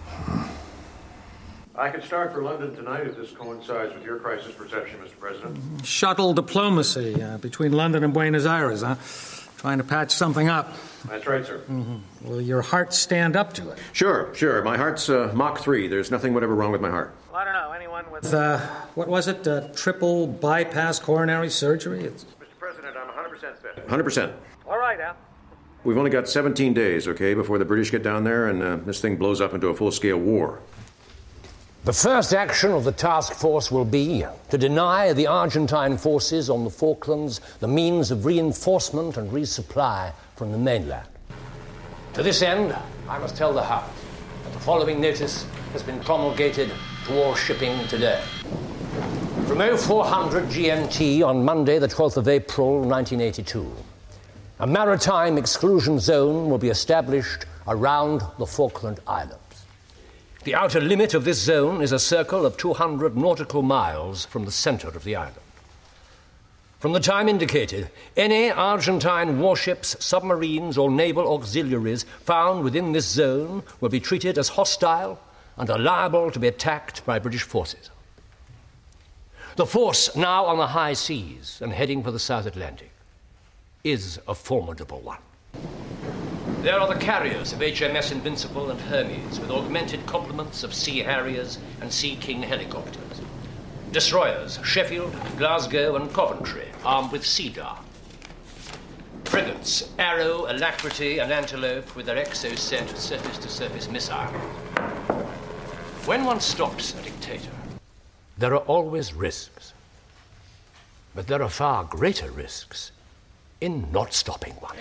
I can start for London tonight if this coincides with your crisis perception, Mr. President. Shuttle diplomacy between London and Buenos Aires, huh? Trying to patch something up. That's right, sir. Mm-hmm. Will your heart stand up to it? Sure. My heart's Mach 3. There's nothing whatever wrong with my heart. Well, I don't know. Anyone with, what was it? Triple bypass coronary surgery? Mr. President, I'm 100% fit. 100%. All right, Al. We've only got 17 days, okay, before the British get down there and this thing blows up into a full-scale war. The first action of the task force will be to deny the Argentine forces on the Falklands the means of reinforcement and resupply from the mainland. To this end, I must tell the House that the following notice has been promulgated to all shipping today. From 0400 GMT on Monday, the 12th of April, 1982, a maritime exclusion zone will be established around the Falkland Islands. The outer limit of this zone is a circle of 200 nautical miles from the center of the island. From the time indicated, any Argentine warships, submarines, or naval auxiliaries found within this zone will be treated as hostile and are liable to be attacked by British forces. The force now on the high seas and heading for the South Atlantic is a formidable one. There are the carriers of HMS Invincible and Hermes, with augmented complements of Sea Harriers and Sea King helicopters. Destroyers, Sheffield, Glasgow, and Coventry, armed with Cedar. Frigates, Arrow, Alacrity, and Antelope, with their Exocet surface-to-surface missiles. When one stops a dictator, there are always risks. But there are far greater risks in not stopping one.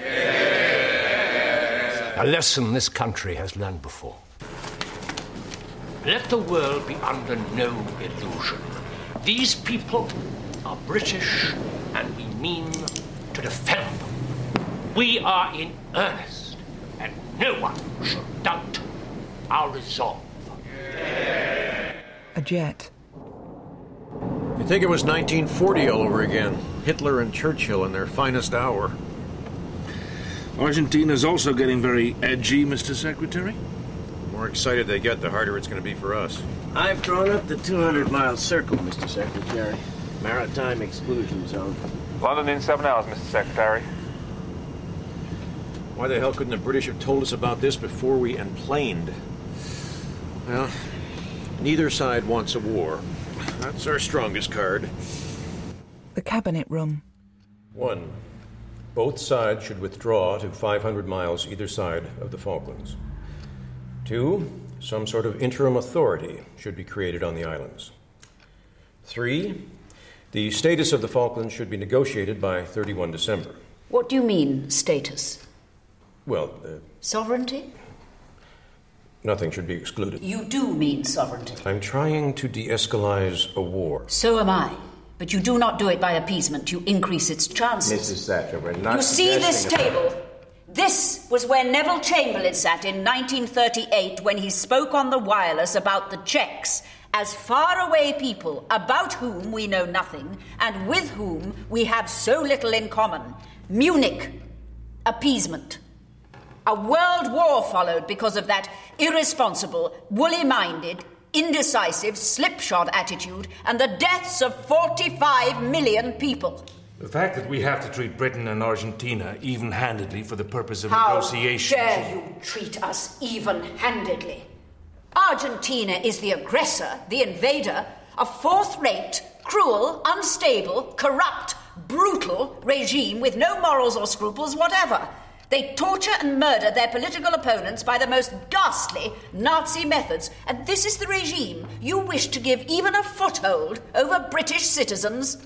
A lesson this country has learned before. Let the world be under no illusion. These people are British, and we mean to defend them. We are in earnest, and no one should doubt our resolve. A jet. You think it was 1940 all over again? Hitler and Churchill in their finest hour. Argentina's also getting very edgy, Mr. Secretary. The more excited they get, the harder it's going to be for us. I've drawn up the 200-mile circle, Mr. Secretary. Maritime exclusion zone. London in 7 hours, Mr. Secretary. Why the hell couldn't the British have told us about this before we emplaned? Well, neither side wants a war. That's our strongest card. The cabinet room. 1. Both sides should withdraw to 500 miles either side of the Falklands. 2. Some sort of interim authority should be created on the islands. 3. The status of the Falklands should be negotiated by 31 December. What do you mean, status? Well, sovereignty? Nothing should be excluded. You do mean sovereignty. I'm trying to de-escalate a war. So am I. But you do not do it by appeasement. You increase its chances. Mrs. Thatcher, we're not. You see this table? This was where Neville Chamberlain sat in 1938 when he spoke on the wireless about the Czechs as faraway people about whom we know nothing and with whom we have so little in common. Munich. Appeasement. A world war followed because of that irresponsible, woolly-minded, indecisive, slipshod attitude and the deaths of 45 million people. The fact that we have to treat Britain and Argentina even-handedly for the purpose of How negotiation... How dare you treat us even-handedly? Argentina is the aggressor, the invader, a fourth-rate, cruel, unstable, corrupt, brutal regime with no morals or scruples whatever. They torture and murder their political opponents by the most ghastly Nazi methods. And this is the regime you wish to give even a foothold over British citizens?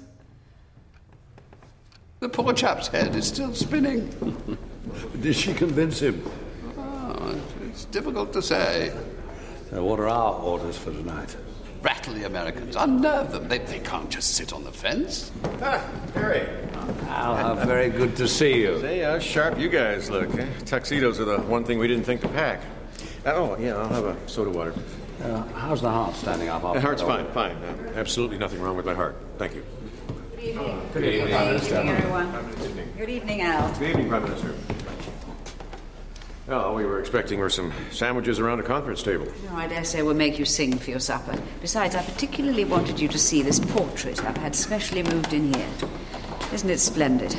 The poor chap's head is still spinning. Did she convince him? Oh, it's difficult to say. So what are our orders for tonight? Rattle the Americans, unnerve them. They can't just sit on the fence. Harry. Al, how very good to see you. See how sharp you guys look. Eh? Tuxedos are the one thing we didn't think to pack. Oh, yeah, I'll have a soda water. How's the heart standing up? The heart's fine. Absolutely nothing wrong with my heart. Thank you. Good evening. Good evening, everyone. Good evening, Al. Good evening, Prime Minister. Well, all we were expecting were some sandwiches around a conference table. No, I dare say we'll make you sing for your supper. Besides, I particularly wanted you to see this portrait I've had specially moved in here. Isn't it splendid?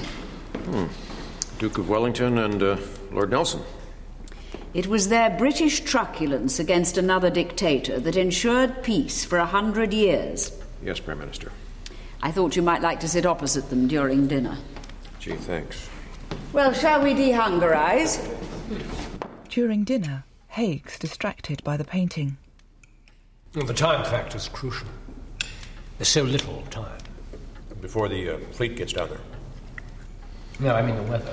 Duke of Wellington and Lord Nelson. It was their British truculence against another dictator that ensured peace for 100 years. Yes, Prime Minister. I thought you might like to sit opposite them during dinner. Gee, thanks. Well, shall we dehungarize? During dinner, Haig's distracted by the painting. Well, the time factor's crucial. There's so little time. Before the fleet gets down there. No, I mean the weather.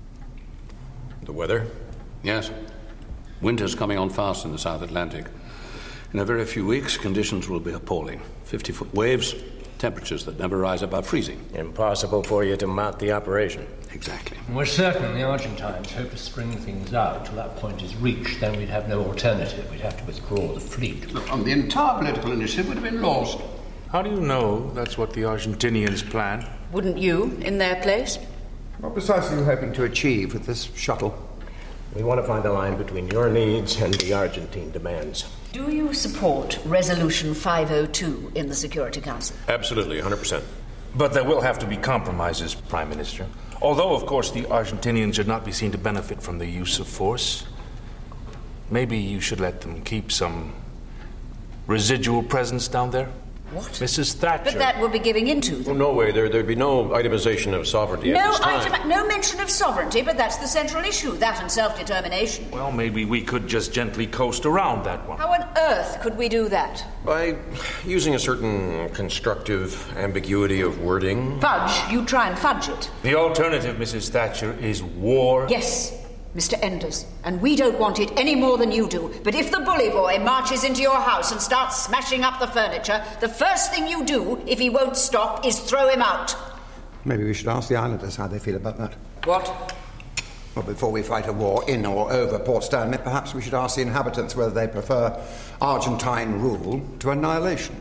The weather? Yes. Winter's coming on fast in the South Atlantic. In a very few weeks, conditions will be appalling. 50-foot waves, temperatures that never rise above freezing. Impossible for you to mount the operation. Exactly. We're certain the Argentines hope to string things out till that point is reached. Then we'd have no alternative. We'd have to withdraw the fleet. The entire political initiative would have been lost. How do you know that's what the Argentinians plan? Wouldn't you, in their place? What precisely are you hoping to achieve with this shuttle? We want to find a line between your needs and the Argentine demands. Do you support Resolution 502 in the Security Council? Absolutely, 100%. But there will have to be compromises, Prime Minister. Although, of course, the Argentinians should not be seen to benefit from the use of force. Maybe you should let them keep some residual presence down there? What? Mrs. Thatcher. But that would be giving into them. Well, no way. There'd be no itemization of sovereignty at this time. No mention of sovereignty, but that's the central issue, that and self-determination. Well, maybe we could just gently coast around that one. How on earth could we do that? By using a certain constructive ambiguity of wording. Fudge. You try and fudge it. The alternative, Mrs. Thatcher, is war. Yes, Mr. Enders, and we don't want it any more than you do. But if the bully boy marches into your house and starts smashing up the furniture, the first thing you do, if he won't stop, is throw him out. Maybe we should ask the islanders how they feel about that. What? Well, before we fight a war in or over Port Stanley, perhaps we should ask the inhabitants whether they prefer Argentine rule to annihilation.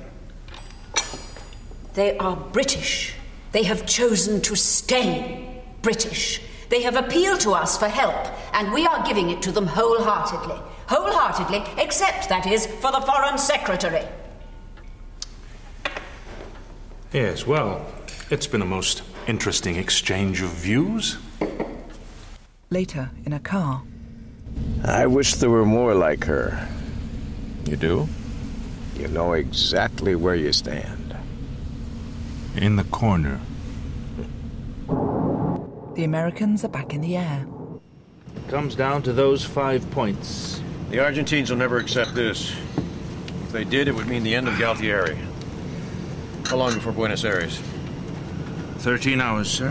They are British. They have chosen to stay British. They have appealed to us for help, and we are giving it to them wholeheartedly. Wholeheartedly, except, that is, for the Foreign Secretary. Yes, well, it's been a most interesting exchange of views. Later, in a car. I wish there were more like her. You do? You know exactly where you stand. In the corner. The Americans are back in the air. It comes down to those 5 points. The Argentines will never accept this. If they did, it would mean the end of Galtieri. How long before Buenos Aires? 13 hours, sir.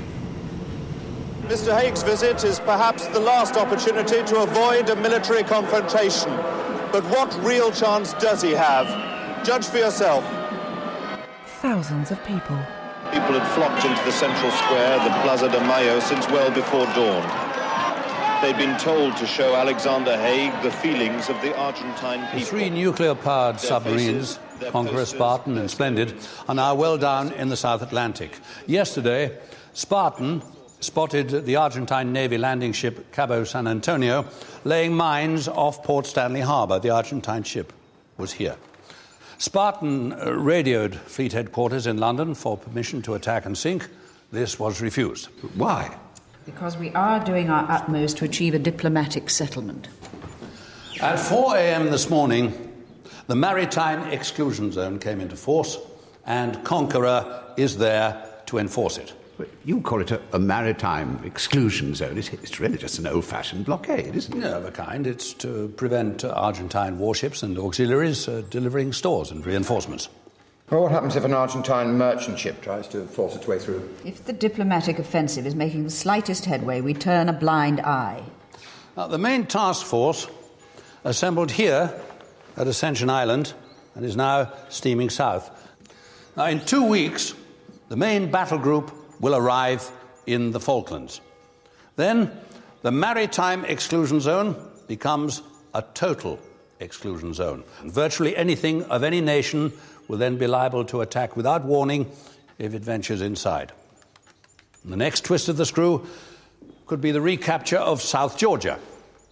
Mr. Haig's visit is perhaps the last opportunity to avoid a military confrontation. But what real chance does he have? Judge for yourself. Thousands of people. People had flocked into the central square, the Plaza de Mayo, since well before dawn. They'd been told to show Alexander Haig the feelings of the Argentine people. The 3 nuclear-powered submarines, Conqueror, Spartan and Splendid, are now well down in the South Atlantic. Yesterday, Spartan spotted the Argentine Navy landing ship Cabo San Antonio laying mines off Port Stanley Harbour. The Argentine ship was here. Spartan radioed fleet headquarters in London for permission to attack and sink. This was refused. Why? Because we are doing our utmost to achieve a diplomatic settlement. At 4 a.m. this morning, the Maritime Exclusion Zone came into force, and Conqueror is there to enforce it. You call it a maritime exclusion zone. It's really just an old-fashioned blockade, isn't it? No, of a kind. It's to prevent Argentine warships and auxiliaries delivering stores and reinforcements. Well, what happens if an Argentine merchant ship tries to force its way through? If the diplomatic offensive is making the slightest headway, we turn a blind eye. Now, the main task force assembled here at Ascension Island and is now steaming south. Now, in 2 weeks, the main battle group will arrive in the Falklands. Then the Maritime Exclusion Zone becomes a total exclusion zone. Virtually anything of any nation will then be liable to attack without warning if it ventures inside. And the next twist of the screw could be the recapture of South Georgia.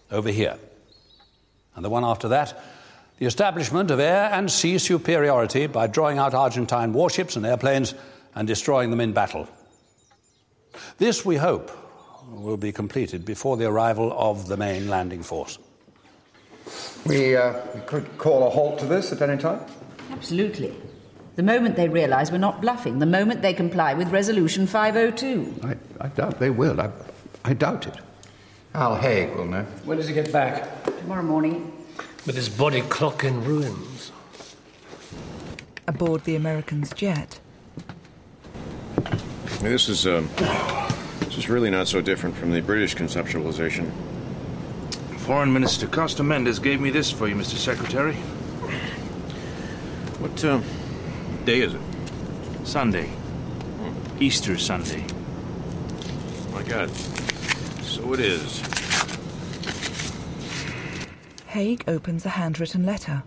over here. And the one after that, the establishment of air and sea superiority by drawing out Argentine warships and airplanes and destroying them in battle. This, we hope, will be completed before the arrival of the main landing force. We could call a halt to this at any time? Absolutely. The moment they realise we're not bluffing, the moment they comply with Resolution 502. I doubt they will. I doubt it. Al Haig will know. When does he get back? Tomorrow morning. With his body clock in ruins. Aboard the American's jet. This is really not so different from the British conceptualization. Foreign Minister Costa Mendes gave me this for you, Mr. Secretary. What day is it? Sunday. Easter Sunday. My God. So it is. Haig opens a handwritten letter.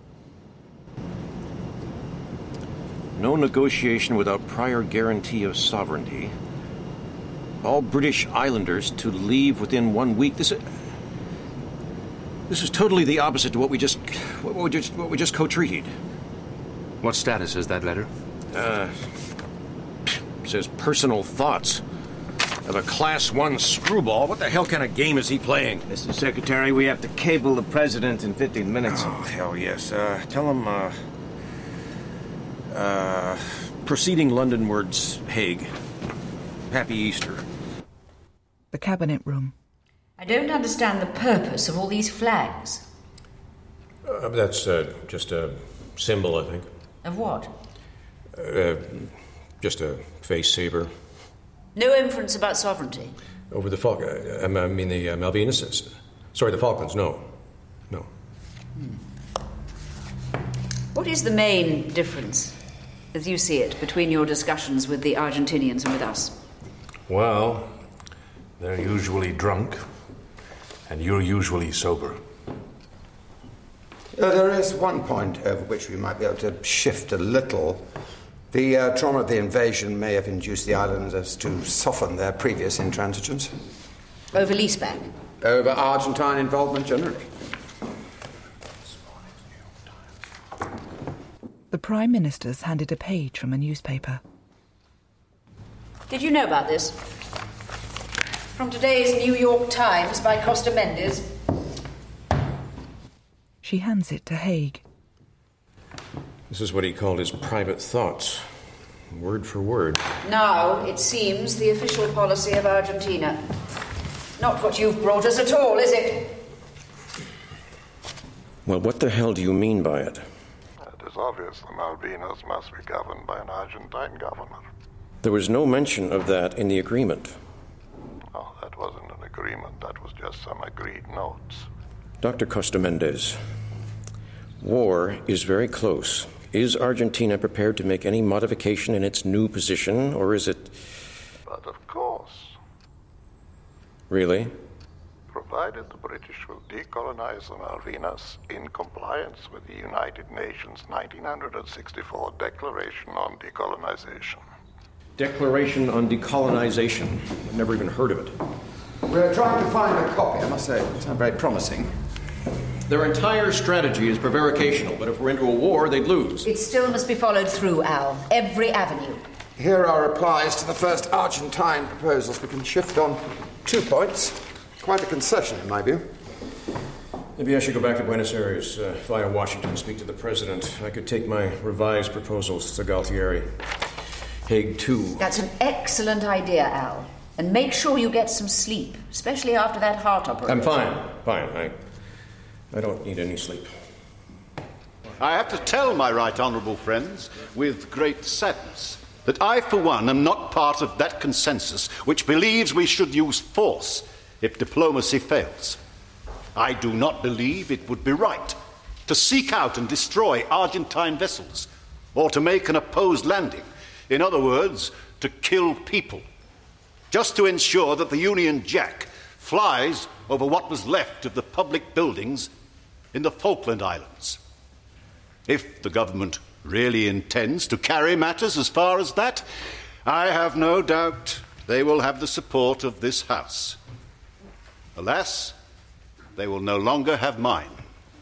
No negotiation without prior guarantee of sovereignty. All British islanders to leave within 1 week. This is totally the opposite to what we just co-treated. What status is that letter? Says personal thoughts of a Class 1 screwball. What the hell kind of game is he playing? Mr. Secretary, we have to cable the president in 15 minutes. Oh, hell yes. Tell him, proceeding Londonwards, Hague. Happy Easter. The cabinet room. I don't understand the purpose of all these flags. That's just a symbol, I think. Of what? Just a face saver. No inference about sovereignty. Over the the Malvinas. Sorry, the Falklands, no. No. What is the main difference, as you see it, between your discussions with the Argentinians and with us? Well, they're usually drunk, and you're usually sober. There is one point over which we might be able to shift a little. The trauma of the invasion may have induced the islanders to soften their previous intransigence. Over leaseback? Over Argentine involvement generally. The Prime Minister's handed a page from a newspaper. Did you know about this? From today's New York Times by Costa Mendes. She hands it to Haig. This is what he called his private thoughts. Word for word. Now, it seems, the official policy of Argentina. Not what you've brought us at all, is it? Well, what the hell do you mean by it? It is obvious the Malvinas must be governed by an Argentine governor. There was no mention of that in the agreement. Oh, that wasn't an agreement. That was just some agreed notes. Dr. Costa Mendes, war is very close. Is Argentina prepared to make any modification in its new position, or is it... But of course. Really? Provided the British will decolonize the Malvinas in compliance with the United Nations 1964 Declaration on Decolonization. Declaration on Decolonization. I've never even heard of it. We're trying to find a copy. I must say, it's not very promising. Their entire strategy is prevaricational, but if we're into a war, they'd lose. It still must be followed through, Al. Every avenue. Here are replies to the first Argentine proposals. We can shift on 2 points. Quite a concession, in my view. Maybe I should go back to Buenos Aires via Washington and speak to the president. I could take my revised proposals to Galtieri. Hague 2. That's an excellent idea, Al. And make sure you get some sleep, especially after that heart operation. I'm fine. I don't need any sleep. I have to tell my right honourable friends, with great sadness, that I, for one, am not part of that consensus which believes we should use force if diplomacy fails. I do not believe it would be right to seek out and destroy Argentine vessels, or to make an opposed landing. In other words, to kill people, just to ensure that the Union Jack flies over what was left of the public buildings in the Falkland Islands. If the government really intends to carry matters as far as that, I have no doubt they will have the support of this House. Alas, They will no longer have mine.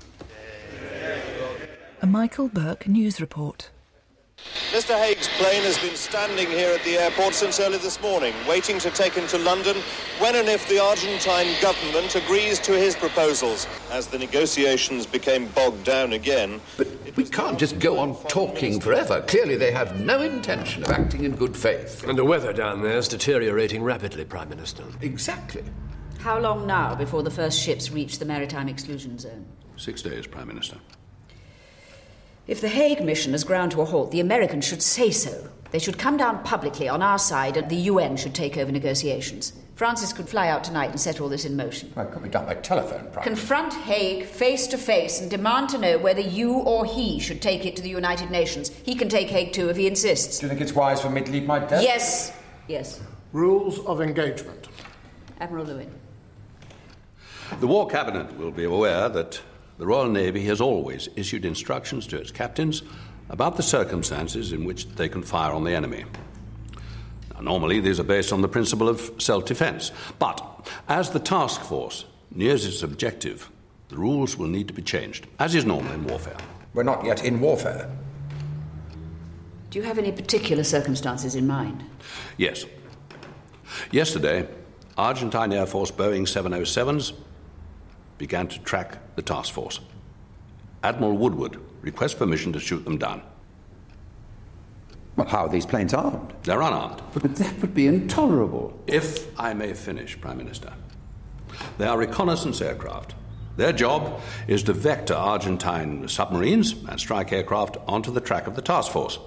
A Michael Burke news report. Mr. Haig's plane has been standing here at the airport since early this morning, waiting to take him to London when and if the Argentine government agrees to his proposals. As the negotiations became bogged down again... But we can't just go on talking forever. Clearly they have no intention of acting in good faith. And the weather down there is deteriorating rapidly, Prime Minister. Exactly. How long now before the first ships reach the maritime exclusion zone? 6 days, Prime Minister. If the Hague mission has ground to a halt, the Americans should say so. They should come down publicly on our side and the UN should take over negotiations. Francis could fly out tonight and set all this in motion. Well, it could be done by telephone, Prime. Confront Hague face to face and demand to know whether you or he should take it to the United Nations. He can take Hague too if he insists. Do you think it's wise for me to leave my desk? Yes. Yes. Rules of engagement. Admiral Lewin. The War Cabinet will be aware that the Royal Navy has always issued instructions to its captains about the circumstances in which they can fire on the enemy. Now, normally, these are based on the principle of self-defense. But as the task force nears its objective, the rules will need to be changed, as is normal in warfare. We're not yet in warfare. Do you have any particular circumstances in mind? Yes. Yesterday, Argentine Air Force Boeing 707s began to track the task force. Admiral Woodward requests permission to shoot them down. Well, how are these planes armed? They're unarmed. But that would be intolerable. If I may finish, Prime Minister. They are reconnaissance aircraft. Their job is to vector Argentine submarines and strike aircraft onto the track of the task force.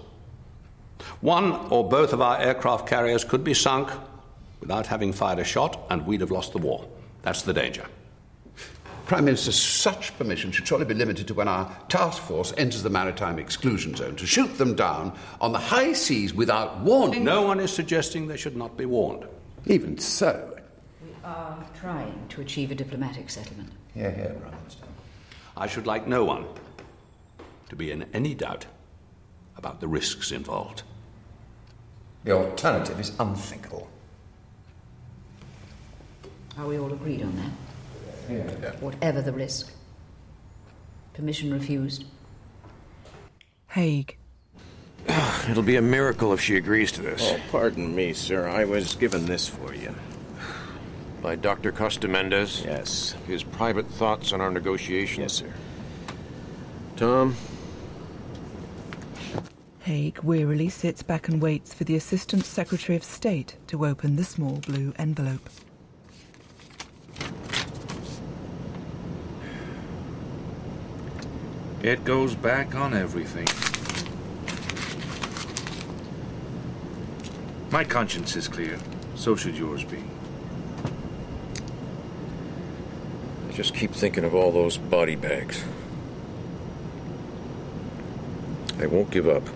One or both of our aircraft carriers could be sunk without having fired a shot, and we'd have lost the war. That's the danger. Prime Minister, such permission should surely be limited to when our task force enters the maritime exclusion zone, to shoot them down on the high seas without warning. No one is suggesting they should not be warned. Even so. We are trying to achieve a diplomatic settlement. Here, here, Prime Minister. I should like no one to be in any doubt about the risks involved. The alternative is unthinkable. Are we all agreed on that? Yeah. Whatever the risk. Permission refused. Hague. It'll be a miracle if she agrees to this. Oh, pardon me, sir. I was given this for you. By Dr. Costa Mendez? Yes. His private thoughts on our negotiations? Yes, sir. Tom? Hague wearily sits back and waits for the Assistant Secretary of State to open the small blue envelope. It goes back on everything. My conscience is clear. So should yours be. I just keep thinking of all those body bags. I won't give up.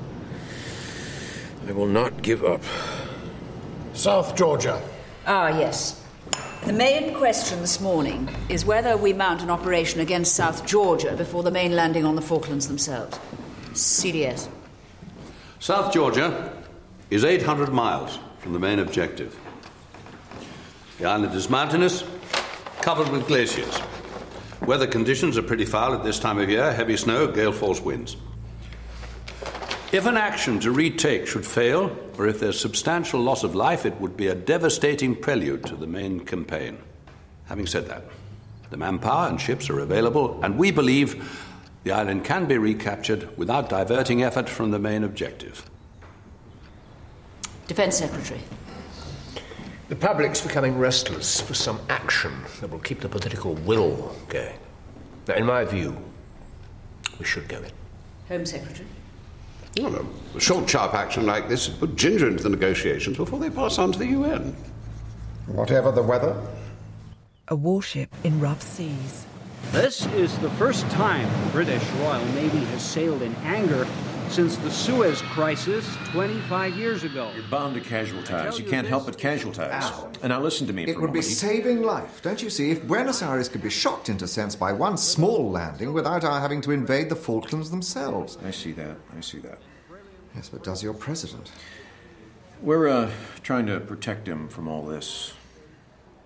I will not give up. South Georgia. Ah, yes. The main question this morning is whether we mount an operation against South Georgia before the main landing on the Falklands themselves. CDS. South Georgia is 800 miles from the main objective. The island is mountainous, covered with glaciers. Weather conditions are pretty foul at this time of year, heavy snow, gale-force winds. If an action to retake should fail, or if there's substantial loss of life, it would be a devastating prelude to the main campaign. Having said that, the manpower and ships are available, and we believe the island can be recaptured without diverting effort from the main objective. Defence Secretary. The public's becoming restless for some action that will keep the political will going. Now, in my view, we should go in. Home Secretary. Well, a short, sharp action like this would put ginger into the negotiations before they pass on to the UN. Whatever the weather. A warship in rough seas. This is the first time the British Royal Navy has sailed in anger since the Suez Crisis 25 years ago. You're bound to casualties. You can't help but casualties. And now listen to me for a It would be moment. saving life, don't you see, if Buenos Aires could be shocked into sense by one small landing without our having to invade the Falklands themselves. I see that. I see that. Yes, but does your president? We're trying to protect him from all this.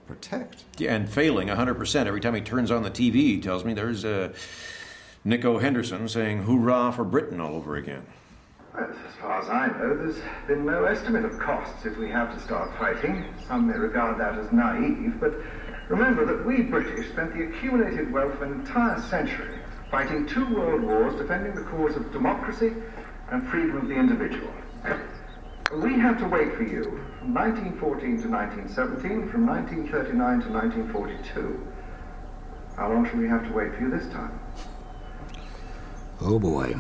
Protect? Yeah, and failing 100%. Every time he turns on the TV, he tells me there's Nico Henderson saying hurrah for Britain all over again. Well, as far as I know, there's been no estimate of costs if we have to start fighting. Some may regard that as naive, but remember that we British spent the accumulated wealth of an entire century fighting 2 world wars, defending the cause of democracy and freedom of the individual. We have to wait for you from 1914 to 1917, from 1939 to 1942. How long shall we have to wait for you this time? Oh boy.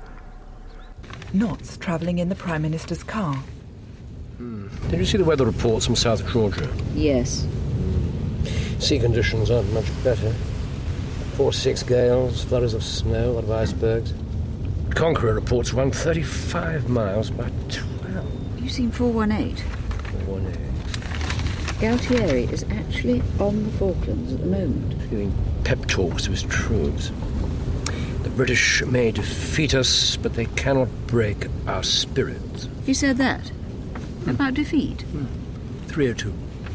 Knots travelling in the Prime Minister's car. Did you see the weather reports from South Georgia? Yes. Sea conditions aren't much better. 4-6 gales, flurries of snow, a lot of icebergs. Conqueror reports 135 miles by 12. You seen 418? 418. Galtieri is actually on the Falklands at the moment. Giving pep talks to his troops. The British may defeat us, but they cannot break our spirit. He said that? About defeat? 302.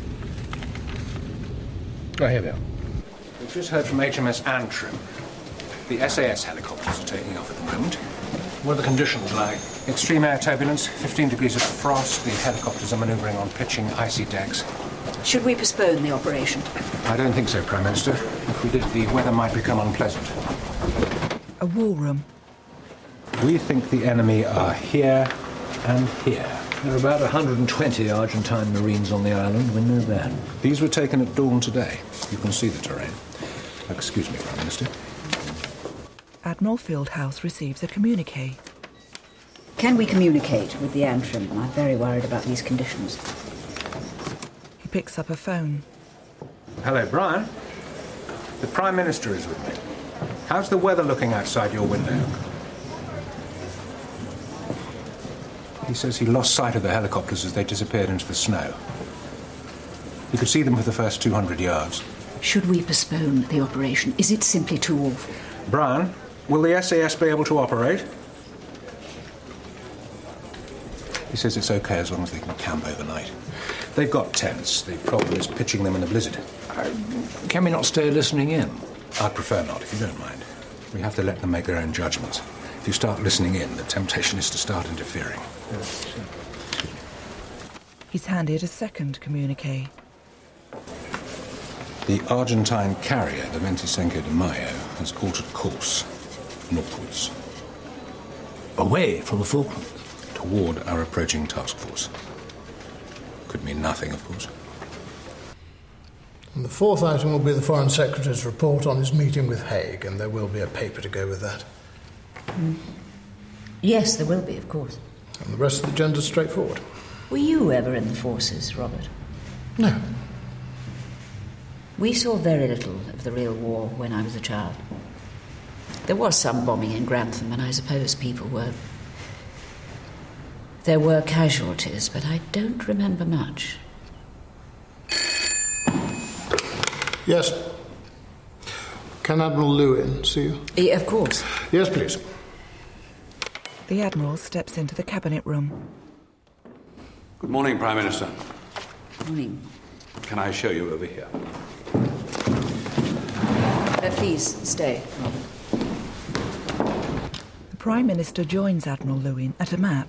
Oh, here we are. We've just heard from HMS Antrim. The SAS helicopters are taking off at the moment. What are the conditions like? Extreme air turbulence, 15 degrees of frost. The helicopters are manoeuvring on pitching icy decks. Should we postpone the operation? I don't think so, Prime Minister. If we did, the weather might become unpleasant. A war room. We think the enemy are here and here. There are about 120 Argentine Marines on the island. We know that. These were taken at dawn today. You can see the terrain. Excuse me, Prime Minister. Admiral Fieldhouse receives a communique. Can we communicate with the Antrim? I'm very worried about these conditions. He picks up a phone. Hello, Brian. The Prime Minister is with me. How's the weather looking outside your window? He says he lost sight of the helicopters as they disappeared into the snow. He could see them for the first 200 yards. Should we postpone the operation? Is it simply too awful? Brian, will the SAS be able to operate? He says it's okay as long as they can camp overnight. They've got tents. The problem is pitching them in a blizzard. Can we not stay listening in? I'd prefer not, if you don't mind. We have to let them make their own judgments. If you start listening in, the temptation is to start interfering. He's handed a second communique. The Argentine carrier, the Veinticinco de Mayo, has altered course northwards. Away from the Falklands? Toward our approaching task force. Could mean nothing, of course. And the fourth item will be the Foreign Secretary's report on his meeting with Haig, and there will be a paper to go with that. Yes, there will be, of course. And the rest of the agenda's straightforward. Were you ever in the forces, Robert? No. We saw very little of the real war when I was a child. There was some bombing in Grantham, and I suppose people were... There were casualties, but I don't remember much. Yes. Can Admiral Lewin see you? Yeah, of course. Yes, please. The Admiral steps into the cabinet room. Good morning, Prime Minister. Morning. Can I show you over here? Please, stay, Robert. The Prime Minister joins Admiral Lewin at a map.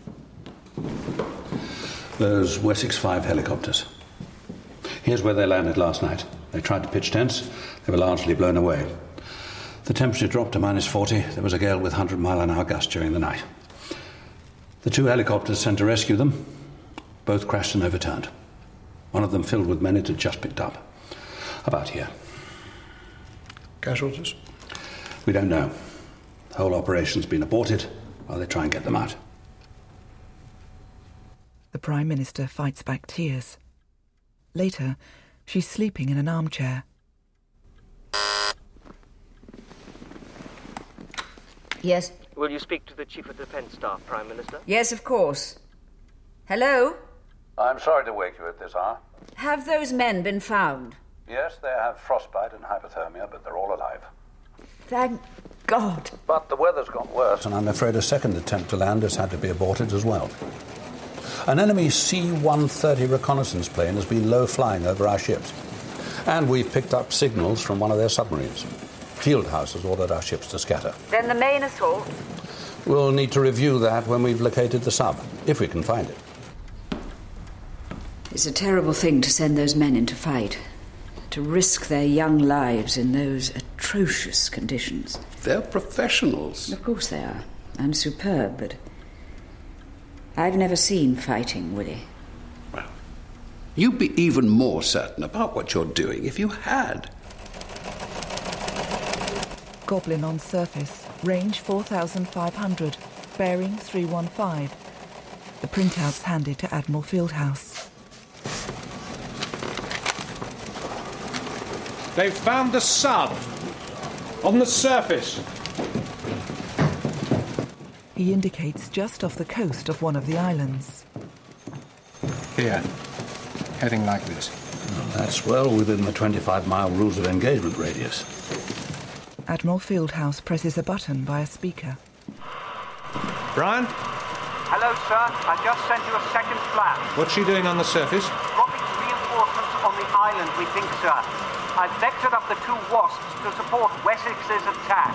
Those Wessex 5 helicopters. Here's where they landed last night. They tried to pitch tents. They were largely blown away. The temperature dropped to -40. There was a gale with 100-mile-an-hour gusts during the night. The 2 helicopters sent to rescue them both crashed and overturned. One of them filled with men it had just picked up. About here. Casualties? We don't know. The whole operation's been aborted while they try and get them out. The Prime Minister fights back tears. Later, she's sleeping in an armchair. Yes? Will you speak to the Chief of Defence Staff, Prime Minister? Yes, of course. Hello? I'm sorry to wake you at this hour. Have those men been found? Yes, they have frostbite and hypothermia, but they're all alive. Thank God. But the weather's got worse, and I'm afraid a second attempt to land has had to be aborted as well. An enemy C-130 reconnaissance plane has been low flying over our ships. And we've picked up signals from one of their submarines. Fieldhouse has ordered our ships to scatter. Then the main assault? We'll need to review that when we've located the sub, if we can find it. It's a terrible thing to send those men into fight, to risk their young lives in those atrocious conditions. They're professionals. Of course they are, and superb, but I've never seen fighting, Willie. Well, you'd be even more certain about what you're doing if you had. Goblin on surface, range 4,500, bearing 315. The printouts handed to Admiral Fieldhouse. They've found the sub on the surface. He indicates just off the coast of one of the islands. Here, heading like this. Well, that's well within the 25-mile rules of engagement radius. Admiral Fieldhouse presses a button by a speaker. Brian? Hello, sir. I just sent you a second flash. What's she doing on the surface? Dropping reinforcements on the island, we think, sir. I've vectored up the 2 Wasps to support Wessex's attack.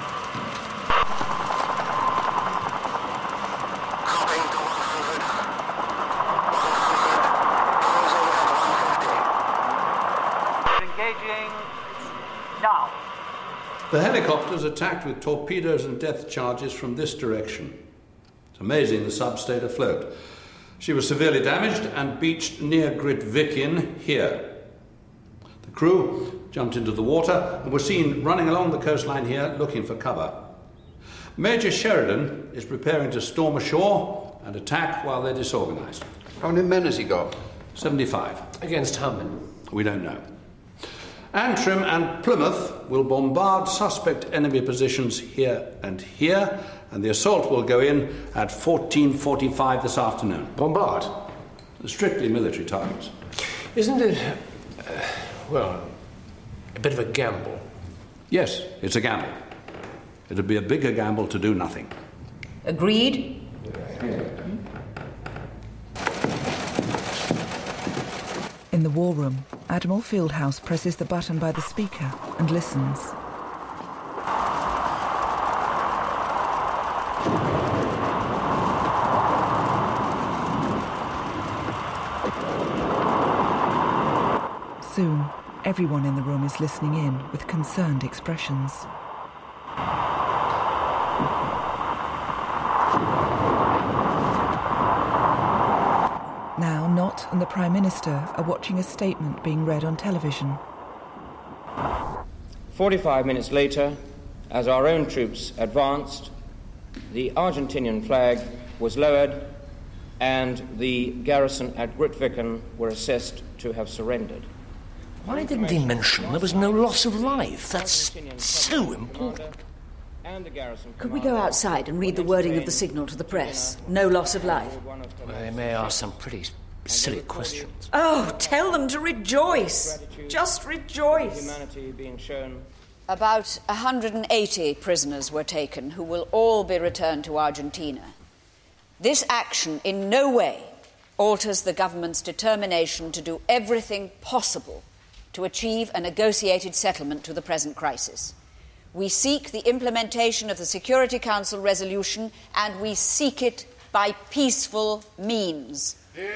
Engaging now. The helicopters attacked with torpedoes and depth charges from this direction. It's amazing the sub stayed afloat. She was severely damaged and beached near Grytviken here. The crew jumped into the water and were seen running along the coastline here looking for cover. Major Sheridan is preparing to storm ashore and attack while they're disorganized. How many men has he got? 75. Against how many? We don't know. Antrim and Plymouth will bombard suspect enemy positions here, and the assault will go in at 14:45 this afternoon. Bombard? Strictly military targets. Isn't it, a bit of a gamble? Yes, it's a gamble. It'd be a bigger gamble to do nothing. Agreed? In the war room, Admiral Fieldhouse presses the button by the speaker and listens. Soon, everyone in the room is listening in with concerned expressions. Now, Nott and the Prime Minister are watching a statement being read on television. 45 minutes later, as our own troops advanced, the Argentinian flag was lowered and the garrison at Grytviken were assessed to have surrendered. Why didn't he mention there was no loss of life? That's so important. Could we go outside and read the wording of the signal to the press? No loss of life. Well, they may ask some pretty silly questions. Oh, tell them to rejoice. Just rejoice. Humanity being shown. About 180 prisoners were taken, who will all be returned to Argentina. This action in no way alters the government's determination to do everything possible to achieve a negotiated settlement to the present crisis. We seek the implementation of the Security Council resolution, and we seek it by peaceful means.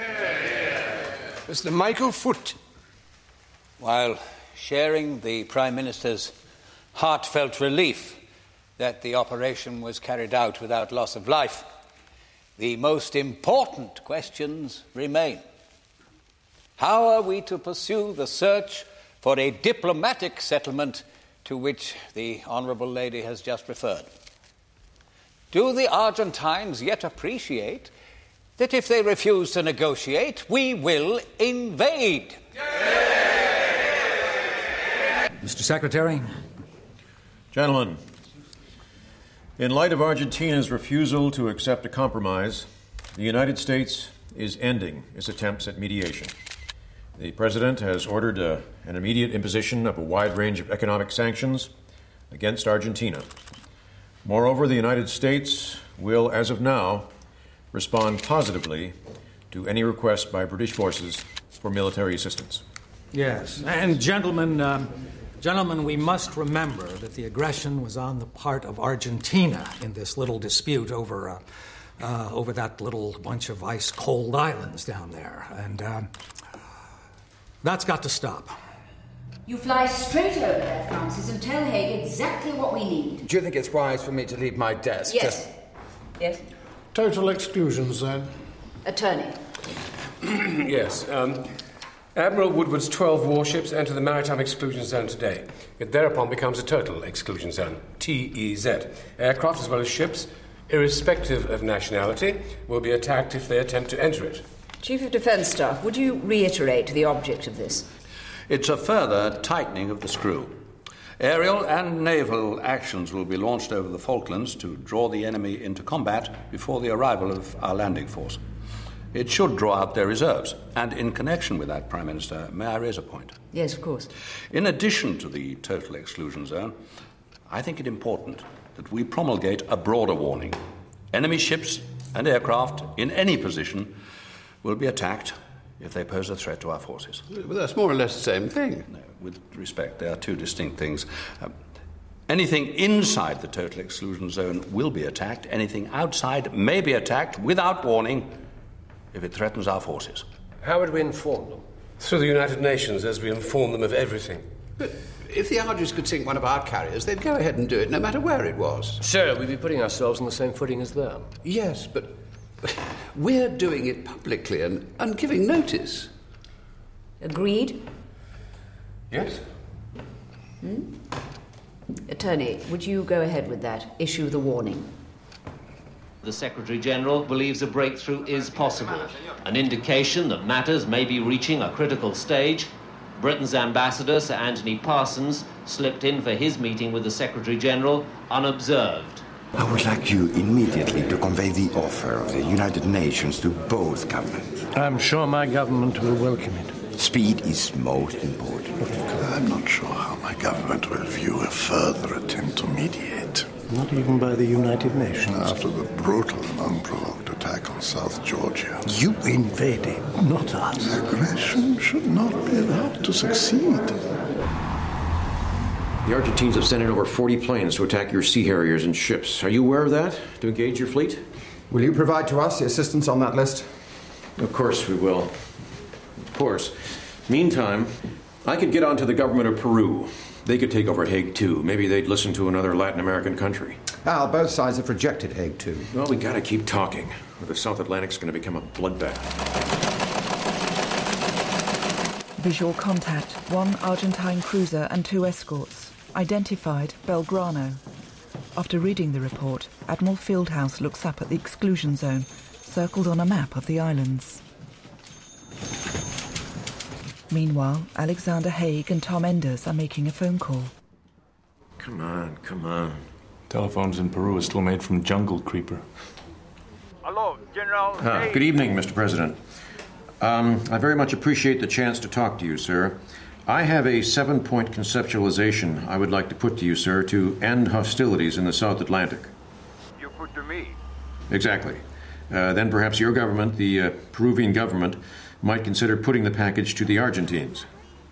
Mr. Michael Foot. While sharing the Prime Minister's heartfelt relief that the operation was carried out without loss of life, the most important questions remain. How are we to pursue the search for a diplomatic settlement to which the Honourable Lady has just referred? Do the Argentines yet appreciate that if they refuse to negotiate, we will invade? Mr. Secretary. Gentlemen, in light of Argentina's refusal to accept a compromise, the United States is ending its attempts at mediation. The President has ordered an immediate imposition of a wide range of economic sanctions against Argentina. Moreover, the United States will, as of now, respond positively to any request by British forces for military assistance. Yes, and gentlemen, we must remember that the aggression was on the part of Argentina in this little dispute over that little bunch of ice-cold islands down there, and that's got to stop. You fly straight over there, Francis, and tell Haig exactly what we need. Do you think it's wise for me to leave my desk? Yes. Yes? Total exclusion zone. Attorney. Yes. Admiral Woodward's 12 warships enter the maritime exclusion zone today. It thereupon becomes a total exclusion zone, TEZ. Aircraft as well as ships, irrespective of nationality, will be attacked if they attempt to enter it. Chief of Defence Staff, would you reiterate the object of this? It's a further tightening of the screw. Aerial and naval actions will be launched over the Falklands to draw the enemy into combat before the arrival of our landing force. It should draw out their reserves. And in connection with that, Prime Minister, may I raise a point? Yes, of course. In addition to the total exclusion zone, I think it important that we promulgate a broader warning. Enemy ships and aircraft in any position will be attacked if they pose a threat to our forces. Well, that's more or less the same thing. No, with respect, they are two distinct things. Anything inside the total exclusion zone will be attacked. Anything outside may be attacked without warning if it threatens our forces. How would we inform them? Through the United Nations, as we inform them of everything. But if the Argies could sink one of our carriers, they'd go ahead and do it, no matter where it was. Sir, we'd be putting ourselves on the same footing as them. Yes, but we're doing it publicly and giving notice. Agreed? Yes. Attorney, would you go ahead with that? Issue the warning. The Secretary-General believes a breakthrough is possible, an indication that matters may be reaching a critical stage. Britain's ambassador, Sir Anthony Parsons, slipped in for his meeting with the Secretary-General unobserved. I would like you immediately to convey the offer of the United Nations to both governments. I'm sure my government will welcome it. Speed is most important. I'm not sure how my government will view a further attempt to mediate. Not even by the United Nations. After the brutal and unprovoked attack on South Georgia. You invaded, not us. Aggression should not be allowed to succeed. The Argentines have sent in over 40 planes to attack your sea harriers and ships. Are you aware of that? To engage your fleet? Will you provide to us the assistance on that list? Of course we will. Of course. Meantime, I could get onto the government of Peru. They could take over Hague too. Maybe they'd listen to another Latin American country. Al, both sides have rejected Hague too. Well, we gotta keep talking, or the South Atlantic's gonna become a bloodbath. Visual contact. 1 Argentine cruiser and 2 escorts. Identified Belgrano. After reading the report, Admiral Fieldhouse looks up at the exclusion zone, circled on a map of the islands. Meanwhile, Alexander Haig and Tom Enders are making a phone call. Come on. Telephones in Peru are still made from jungle creeper. Hello, General Haig. Good evening, Mr. President. I very much appreciate the chance to talk to you, sir. I have a 7-point conceptualization I would like to put to you, sir, to end hostilities in the South Atlantic. You put to me? Exactly. Then perhaps your government, the Peruvian government, might consider putting the package to the Argentines.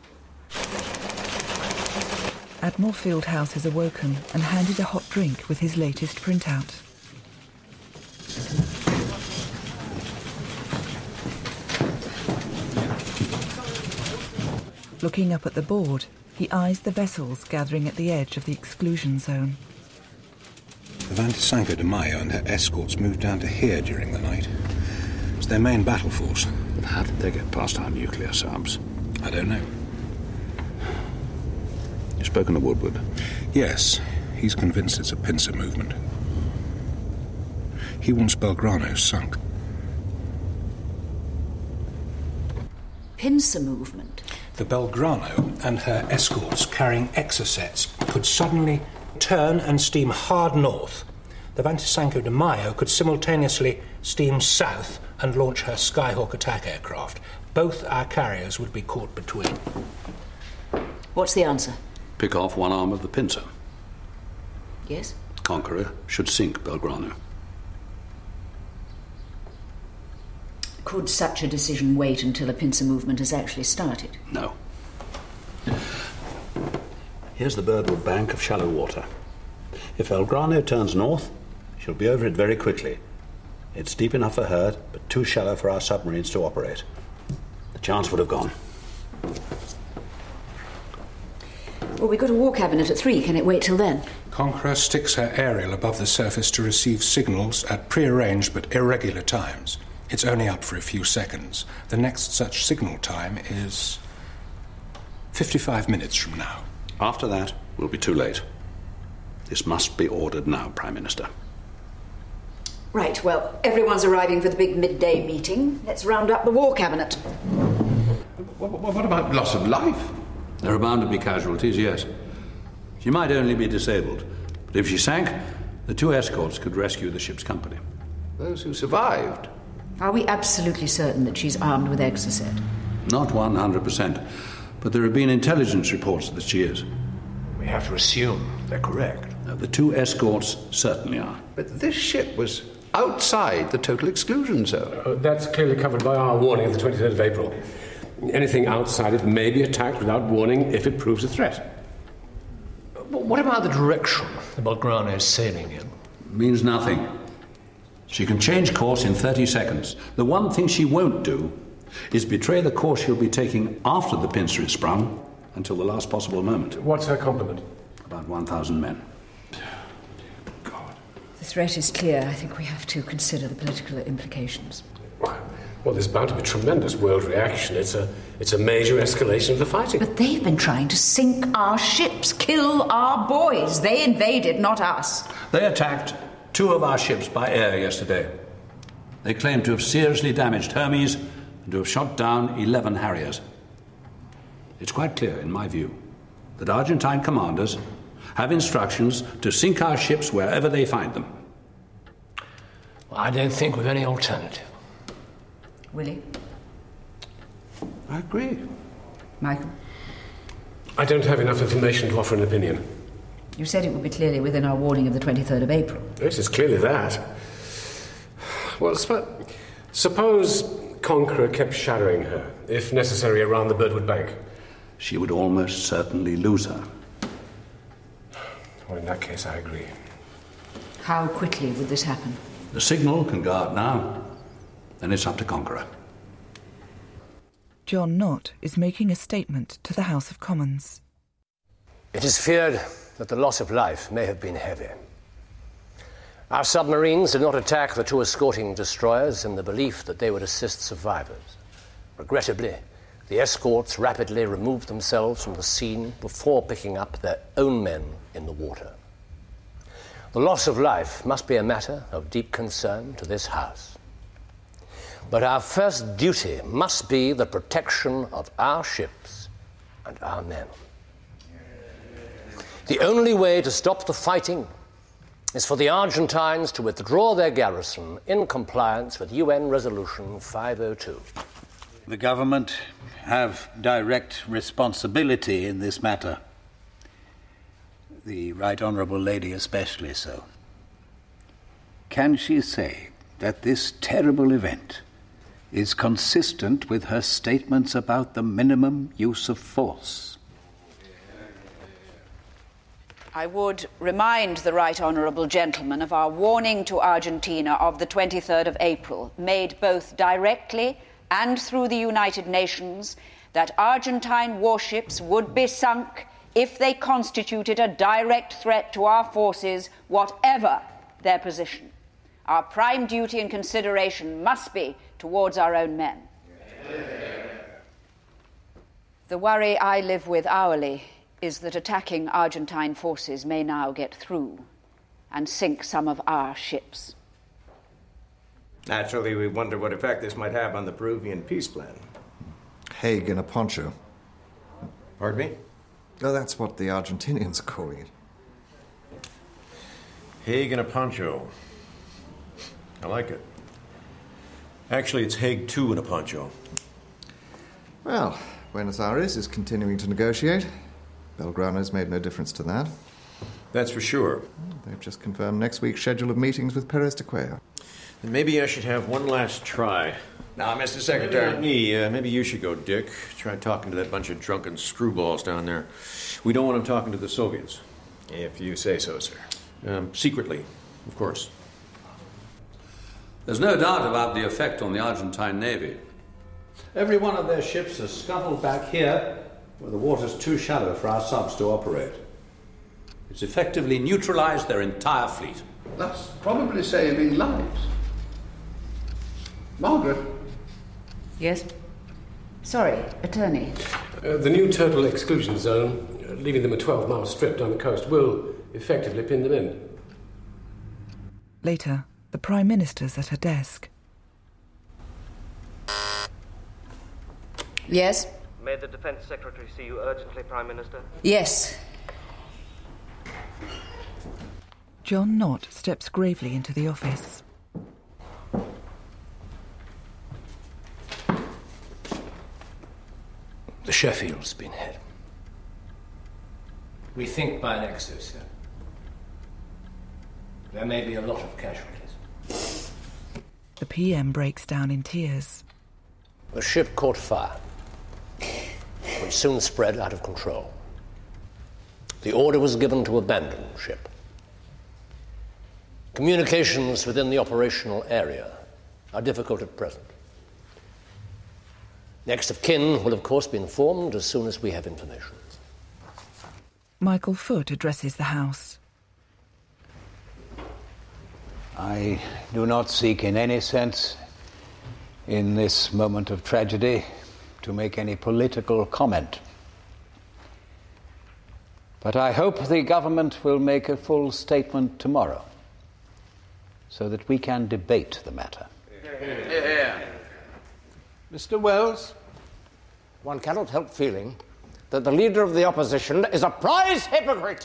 Admiral Fieldhouse is awoken and handed a hot drink with his latest printout. Looking up at the board, he eyes the vessels gathering at the edge of the exclusion zone. The Vantisanco de Mayo and her escorts moved down to here during the night. It's their main battle force. How did they get past our nuclear subs? I don't know. You've spoken to Woodward? Yes. He's convinced it's a pincer movement. He wants Belgrano sunk. Pincer movement? The Belgrano and her escorts carrying exocets could suddenly turn and steam hard north. The Vantisanco de Mayo could simultaneously steam south and launch her Skyhawk attack aircraft. Both our carriers would be caught between. What's the answer? Pick off one arm of the pincer. Yes? Conqueror should sink Belgrano. Could such a decision wait until a pincer movement has actually started? No. Here's the Birdwood bank of shallow water. If Belgrano turns north, she'll be over it very quickly. It's deep enough for her, but too shallow for our submarines to operate. The chance would have gone. Well, we've got a war cabinet at 3. Can it wait till then? Conqueror sticks her aerial above the surface to receive signals at prearranged but irregular times. It's only up for a few seconds. The next such signal time is 55 minutes from now. After that, we'll be too late. This must be ordered now, Prime Minister. Right, well, everyone's arriving for the big midday meeting. Let's round up the war cabinet. What about loss of life? There are bound to be casualties, yes. She might only be disabled, but if she sank, the 2 escorts could rescue the ship's company. Those who survived. Are we absolutely certain that she's armed with Exocet? Not 100%, but there have been intelligence reports that she is. We have to assume they're correct. The 2 escorts certainly are. But this ship was outside the total exclusion zone. That's clearly covered by our warning of the 23rd of April. Anything outside it may be attacked without warning if it proves a threat. What about the direction the Belgrano is sailing in? Means nothing. She can change course in 30 seconds. The one thing she won't do is betray the course she'll be taking after the pincer is sprung until the last possible moment. What's her complement? About 1,000 men. The threat is clear. I think we have to consider the political implications. Well, there's bound to be tremendous world reaction. It's a major escalation of the fighting. But they've been trying to sink our ships, kill our boys. They invaded, not us. They attacked 2 of our ships by air yesterday. They claim to have seriously damaged Hermes and to have shot down 11 Harriers. It's quite clear, in my view, that Argentine commanders have instructions to sink our ships wherever they find them. Well, I don't think we've any alternative. Willie? I agree. Michael? I don't have enough information to offer an opinion. You said it would be clearly within our warning of the 23rd of April. Yes, it's clearly that. Well, suppose Conqueror kept shadowing her, if necessary, around the Birdwood Bank. She would almost certainly lose her. Well, in that case, I agree. How quickly would this happen? The signal can go out now. Then it's up to Conqueror. John Nott is making a statement to the House of Commons. It is feared that the loss of life may have been heavy. Our submarines did not attack the 2 escorting destroyers in the belief that they would assist survivors. Regrettably, the escorts rapidly removed themselves from the scene before picking up their own men in the water. The loss of life must be a matter of deep concern to this House. But our first duty must be the protection of our ships and our men. The only way to stop the fighting is for the Argentines to withdraw their garrison in compliance with UN Resolution 502. The government have direct responsibility in this matter. The Right Honourable Lady especially so. Can she say that this terrible event is consistent with her statements about the minimum use of force? I would remind the Right Honourable Gentleman of our warning to Argentina of the 23rd of April, made both directly and through the United Nations, that Argentine warships would be sunk if they constituted a direct threat to our forces, whatever their position. Our prime duty and consideration must be towards our own men. The worry I live with hourly is that attacking Argentine forces may now get through and sink some of our ships. Naturally, we wonder what effect this might have on the Peruvian peace plan. Haig in a poncho. Pardon me? Oh, that's what the Argentinians are calling it. Haig in a poncho. I like it. Actually, it's Haig 2 in a poncho. Well, Buenos Aires is continuing to negotiate. Belgrano's made no difference to that. That's for sure. They've just confirmed next week's schedule of meetings with Perez de Cuellar. Then maybe I should have one last try. Now, Mr. Secretary. Maybe you should go, Dick. Try talking to that bunch of drunken screwballs down there. We don't want them talking to the Soviets. If you say so, sir. Secretly, of course. There's no doubt about the effect on the Argentine Navy. Every one of their ships has scuttled back here where the water's too shallow for our subs to operate. It's effectively neutralized their entire fleet. Thus probably saving lives. Margaret? Yes? Sorry, attorney. The new total exclusion zone, leaving them a 12-mile strip down the coast, will effectively pin them in. Later, the Prime Minister's at her desk. Yes? May the Defence Secretary see you urgently, Prime Minister? Yes. John Knott steps gravely into the office. The Sheffield's been hit. We think by an exo, sir. There may be a lot of casualties. The PM breaks down in tears. The ship caught fire, which soon spread out of control. The order was given to abandon ship. Communications within the operational area are difficult at present. Next of kin will, of course, be informed as soon as we have information. Michael Foot addresses the House. I do not seek in any sense, in this moment of tragedy, to make any political comment. But I hope the government will make a full statement tomorrow, so that we can debate the matter. Mr. Wells? One cannot help feeling that the leader of the opposition is a prize hypocrite.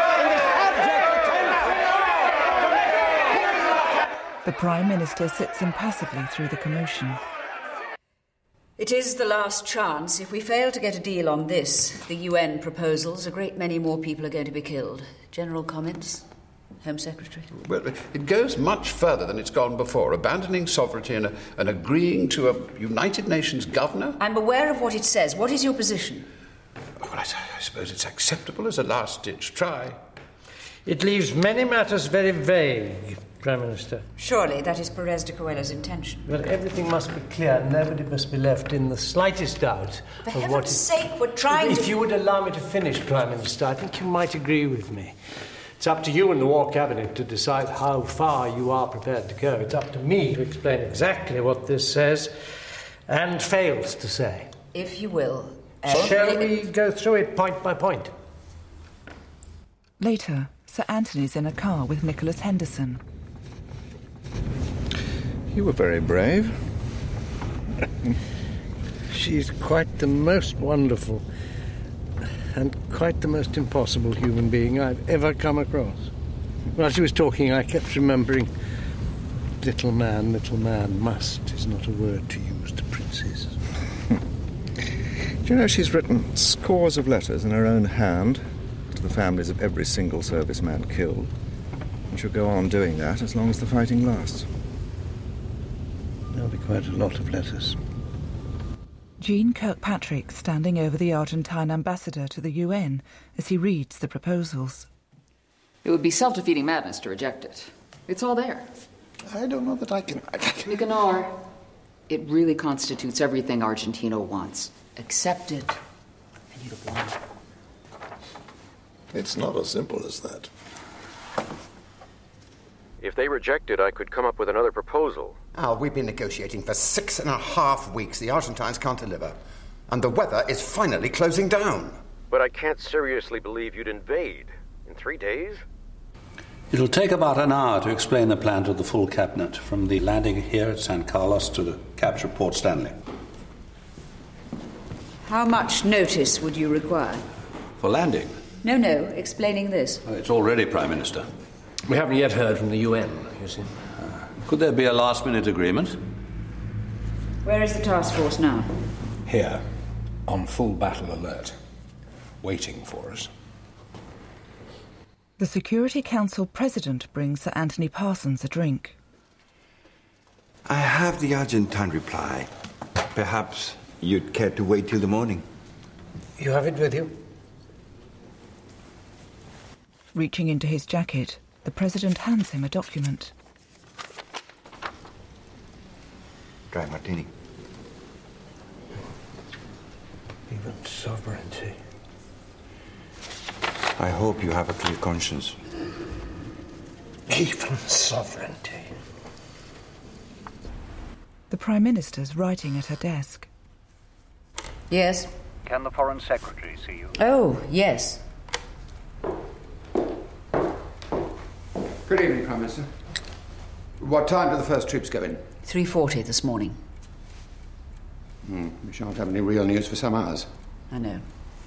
The Prime Minister sits impassively through the commotion. It is the last chance. If we fail to get a deal on this, the UN proposals, a great many more people are going to be killed. General comments? Home Secretary? Well, it goes much further than it's gone before, abandoning sovereignty and agreeing to a United Nations governor. I'm aware of what it says. What is your position? Well, I suppose it's acceptable as a last-ditch try. It leaves many matters very vague, Prime Minister. Surely that is Perez de Coelho's intention. Well, everything must be clear. Nobody must be left in the slightest doubt For of what... heaven's sake, we're trying If you would allow me to finish, Prime Minister, I think you might agree with me. It's up to you and the War Cabinet to decide how far you are prepared to go. It's up to me to explain exactly what this says and fails to say. If you will. Shall we go through it point by point? Later, Sir Anthony's in a car with Nicholas Henderson. You were very brave. She's quite the most wonderful and quite the most impossible human being I've ever come across. While she was talking, I kept remembering, little man, must is not a word to use to princes. Do you know she's written scores of letters in her own hand to the families of every single serviceman killed? And she'll go on doing that as long as the fighting lasts. There'll be quite a lot of letters. Jean Kirkpatrick standing over the Argentine ambassador to the UN as he reads the proposals. It would be self-defeating madness to reject it. It's all there. I don't know that I can... Nicanor, it really constitutes everything Argentina wants. Accept it, and you'd have won. It's not as simple as that. If they reject it, I could come up with another proposal. We've been negotiating for 6.5 weeks. The Argentines can't deliver. And the weather is finally closing down. But I can't seriously believe you'd invade. In 3 days? It'll take about an hour to explain the plan to the full cabinet, from the landing here at San Carlos to the capture of Port Stanley. How much notice would you require? For landing? No, explaining this. It's all ready, Prime Minister. We haven't yet heard from the UN, you see. Could there be a last-minute agreement? Where is the task force now? Here, on full battle alert, waiting for us. The Security Council President brings Sir Anthony Parsons a drink. I have the Argentine reply. Perhaps you'd care to wait till the morning. You have it with you? Reaching into his jacket, the President hands him a document. Dry martini. Even sovereignty. I hope you have a clear conscience. Even sovereignty. The Prime Minister's writing at her desk. Yes? Can the Foreign Secretary see you? Oh, yes. Good evening, Prime Minister. What time do the first troops go in? 3:40 this morning. We shan't have any real news for some hours. I know.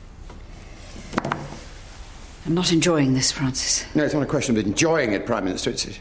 I'm not enjoying this, Francis. No, it's not a question of enjoying it, Prime Minister. It's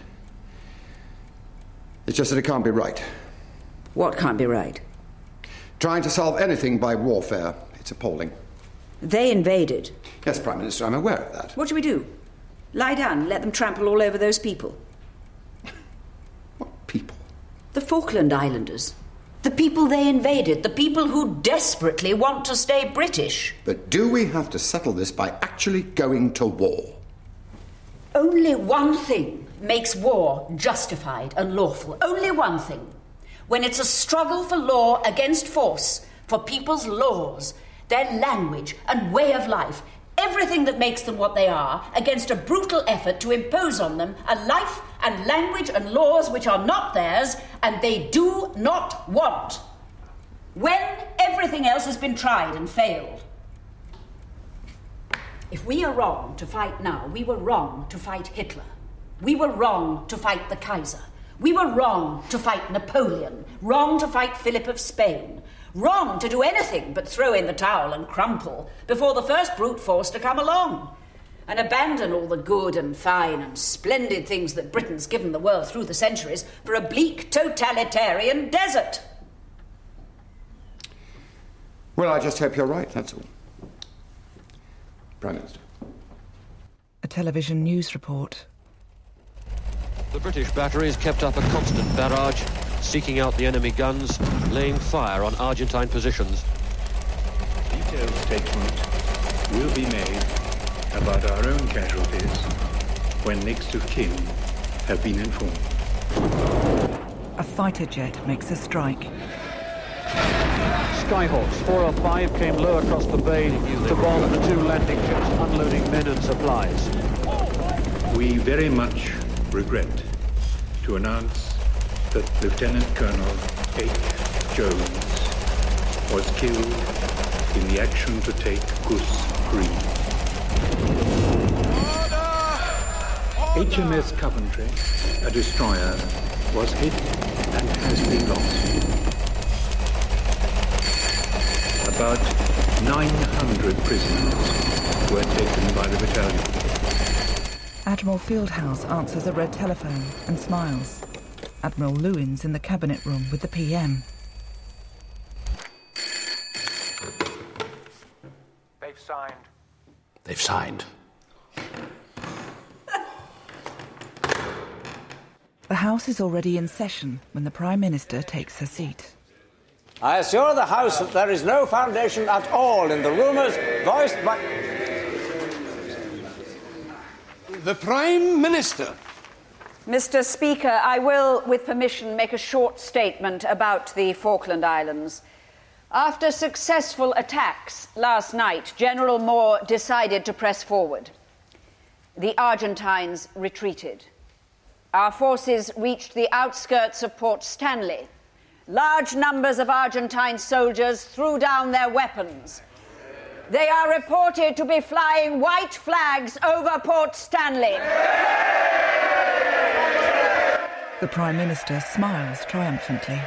just that it can't be right. What can't be right? Trying to solve anything by warfare. It's appalling. They invaded. Yes, Prime Minister, I'm aware of that. What do we do? Lie down and let them trample all over those people? What people? The Falkland Islanders. The people they invaded. The people who desperately want to stay British. But do we have to settle this by actually going to war? Only one thing makes war justified and lawful. Only one thing. When it's a struggle for law against force, for people's laws, their language and way of life, everything that makes them what they are, against a brutal effort to impose on them a life and language and laws which are not theirs and they do not want. When everything else has been tried and failed. If we are wrong to fight now, we were wrong to fight Hitler. We were wrong to fight the Kaiser. We were wrong to fight Napoleon. Wrong to fight Philip of Spain. Wrong to do anything but throw in the towel and crumple before the first brute force to come along and abandon all the good and fine and splendid things that Britain's given the world through the centuries for a bleak, totalitarian desert. Well, I just hope you're right, that's all. Prime Minister. A television news report. The British batteries kept up a constant barrage, seeking out the enemy guns, laying fire on Argentine positions. Detailed statement will be made about our own casualties when next of kin have been informed. A fighter jet makes a strike. Skyhawks 4 or 5 came low across the bay to bomb the 2 landing ships unloading men and supplies. We very much regret to announce that Lieutenant Colonel H. Jones was killed in the action to take Goose Green. HMS Coventry, a destroyer, was hit and has been lost. About 900 prisoners were taken by the battalion. Admiral Fieldhouse answers a red telephone and smiles. Admiral Lewin's in the cabinet room with the PM. They've signed. They've signed. The House is already in session when the Prime Minister takes her seat. I assure the House that there is no foundation at all in the rumours voiced by... The Prime Minister. Mr. Speaker, I will, with permission, make a short statement about the Falkland Islands. After successful attacks last night, General Moore decided to press forward. The Argentines retreated. Our forces reached the outskirts of Port Stanley. Large numbers of Argentine soldiers threw down their weapons. They are reported to be flying white flags over Port Stanley. The Prime Minister smiles triumphantly.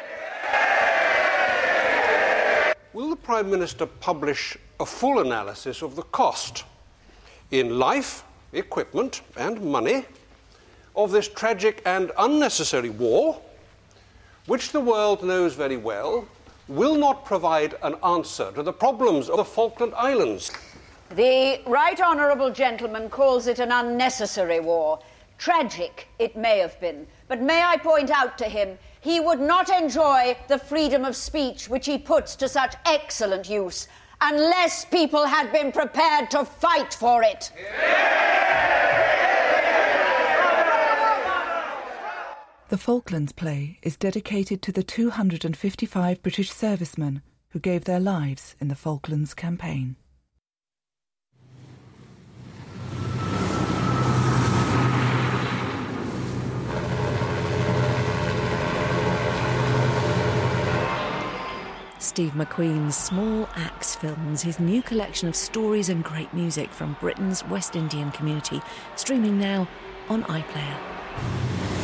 Will the Prime Minister publish a full analysis of the cost in life, equipment and money of this tragic and unnecessary war, which the world knows very well, will not provide an answer to the problems of the Falkland Islands? The Right Honourable Gentleman calls it an unnecessary war. Tragic it may have been, but may I point out to him, he would not enjoy the freedom of speech which he puts to such excellent use unless people had been prepared to fight for it. The Falklands play is dedicated to the 255 British servicemen who gave their lives in the Falklands campaign. Steve McQueen's Small Axe Films, his new collection of stories and great music from Britain's West Indian community, streaming now on iPlayer.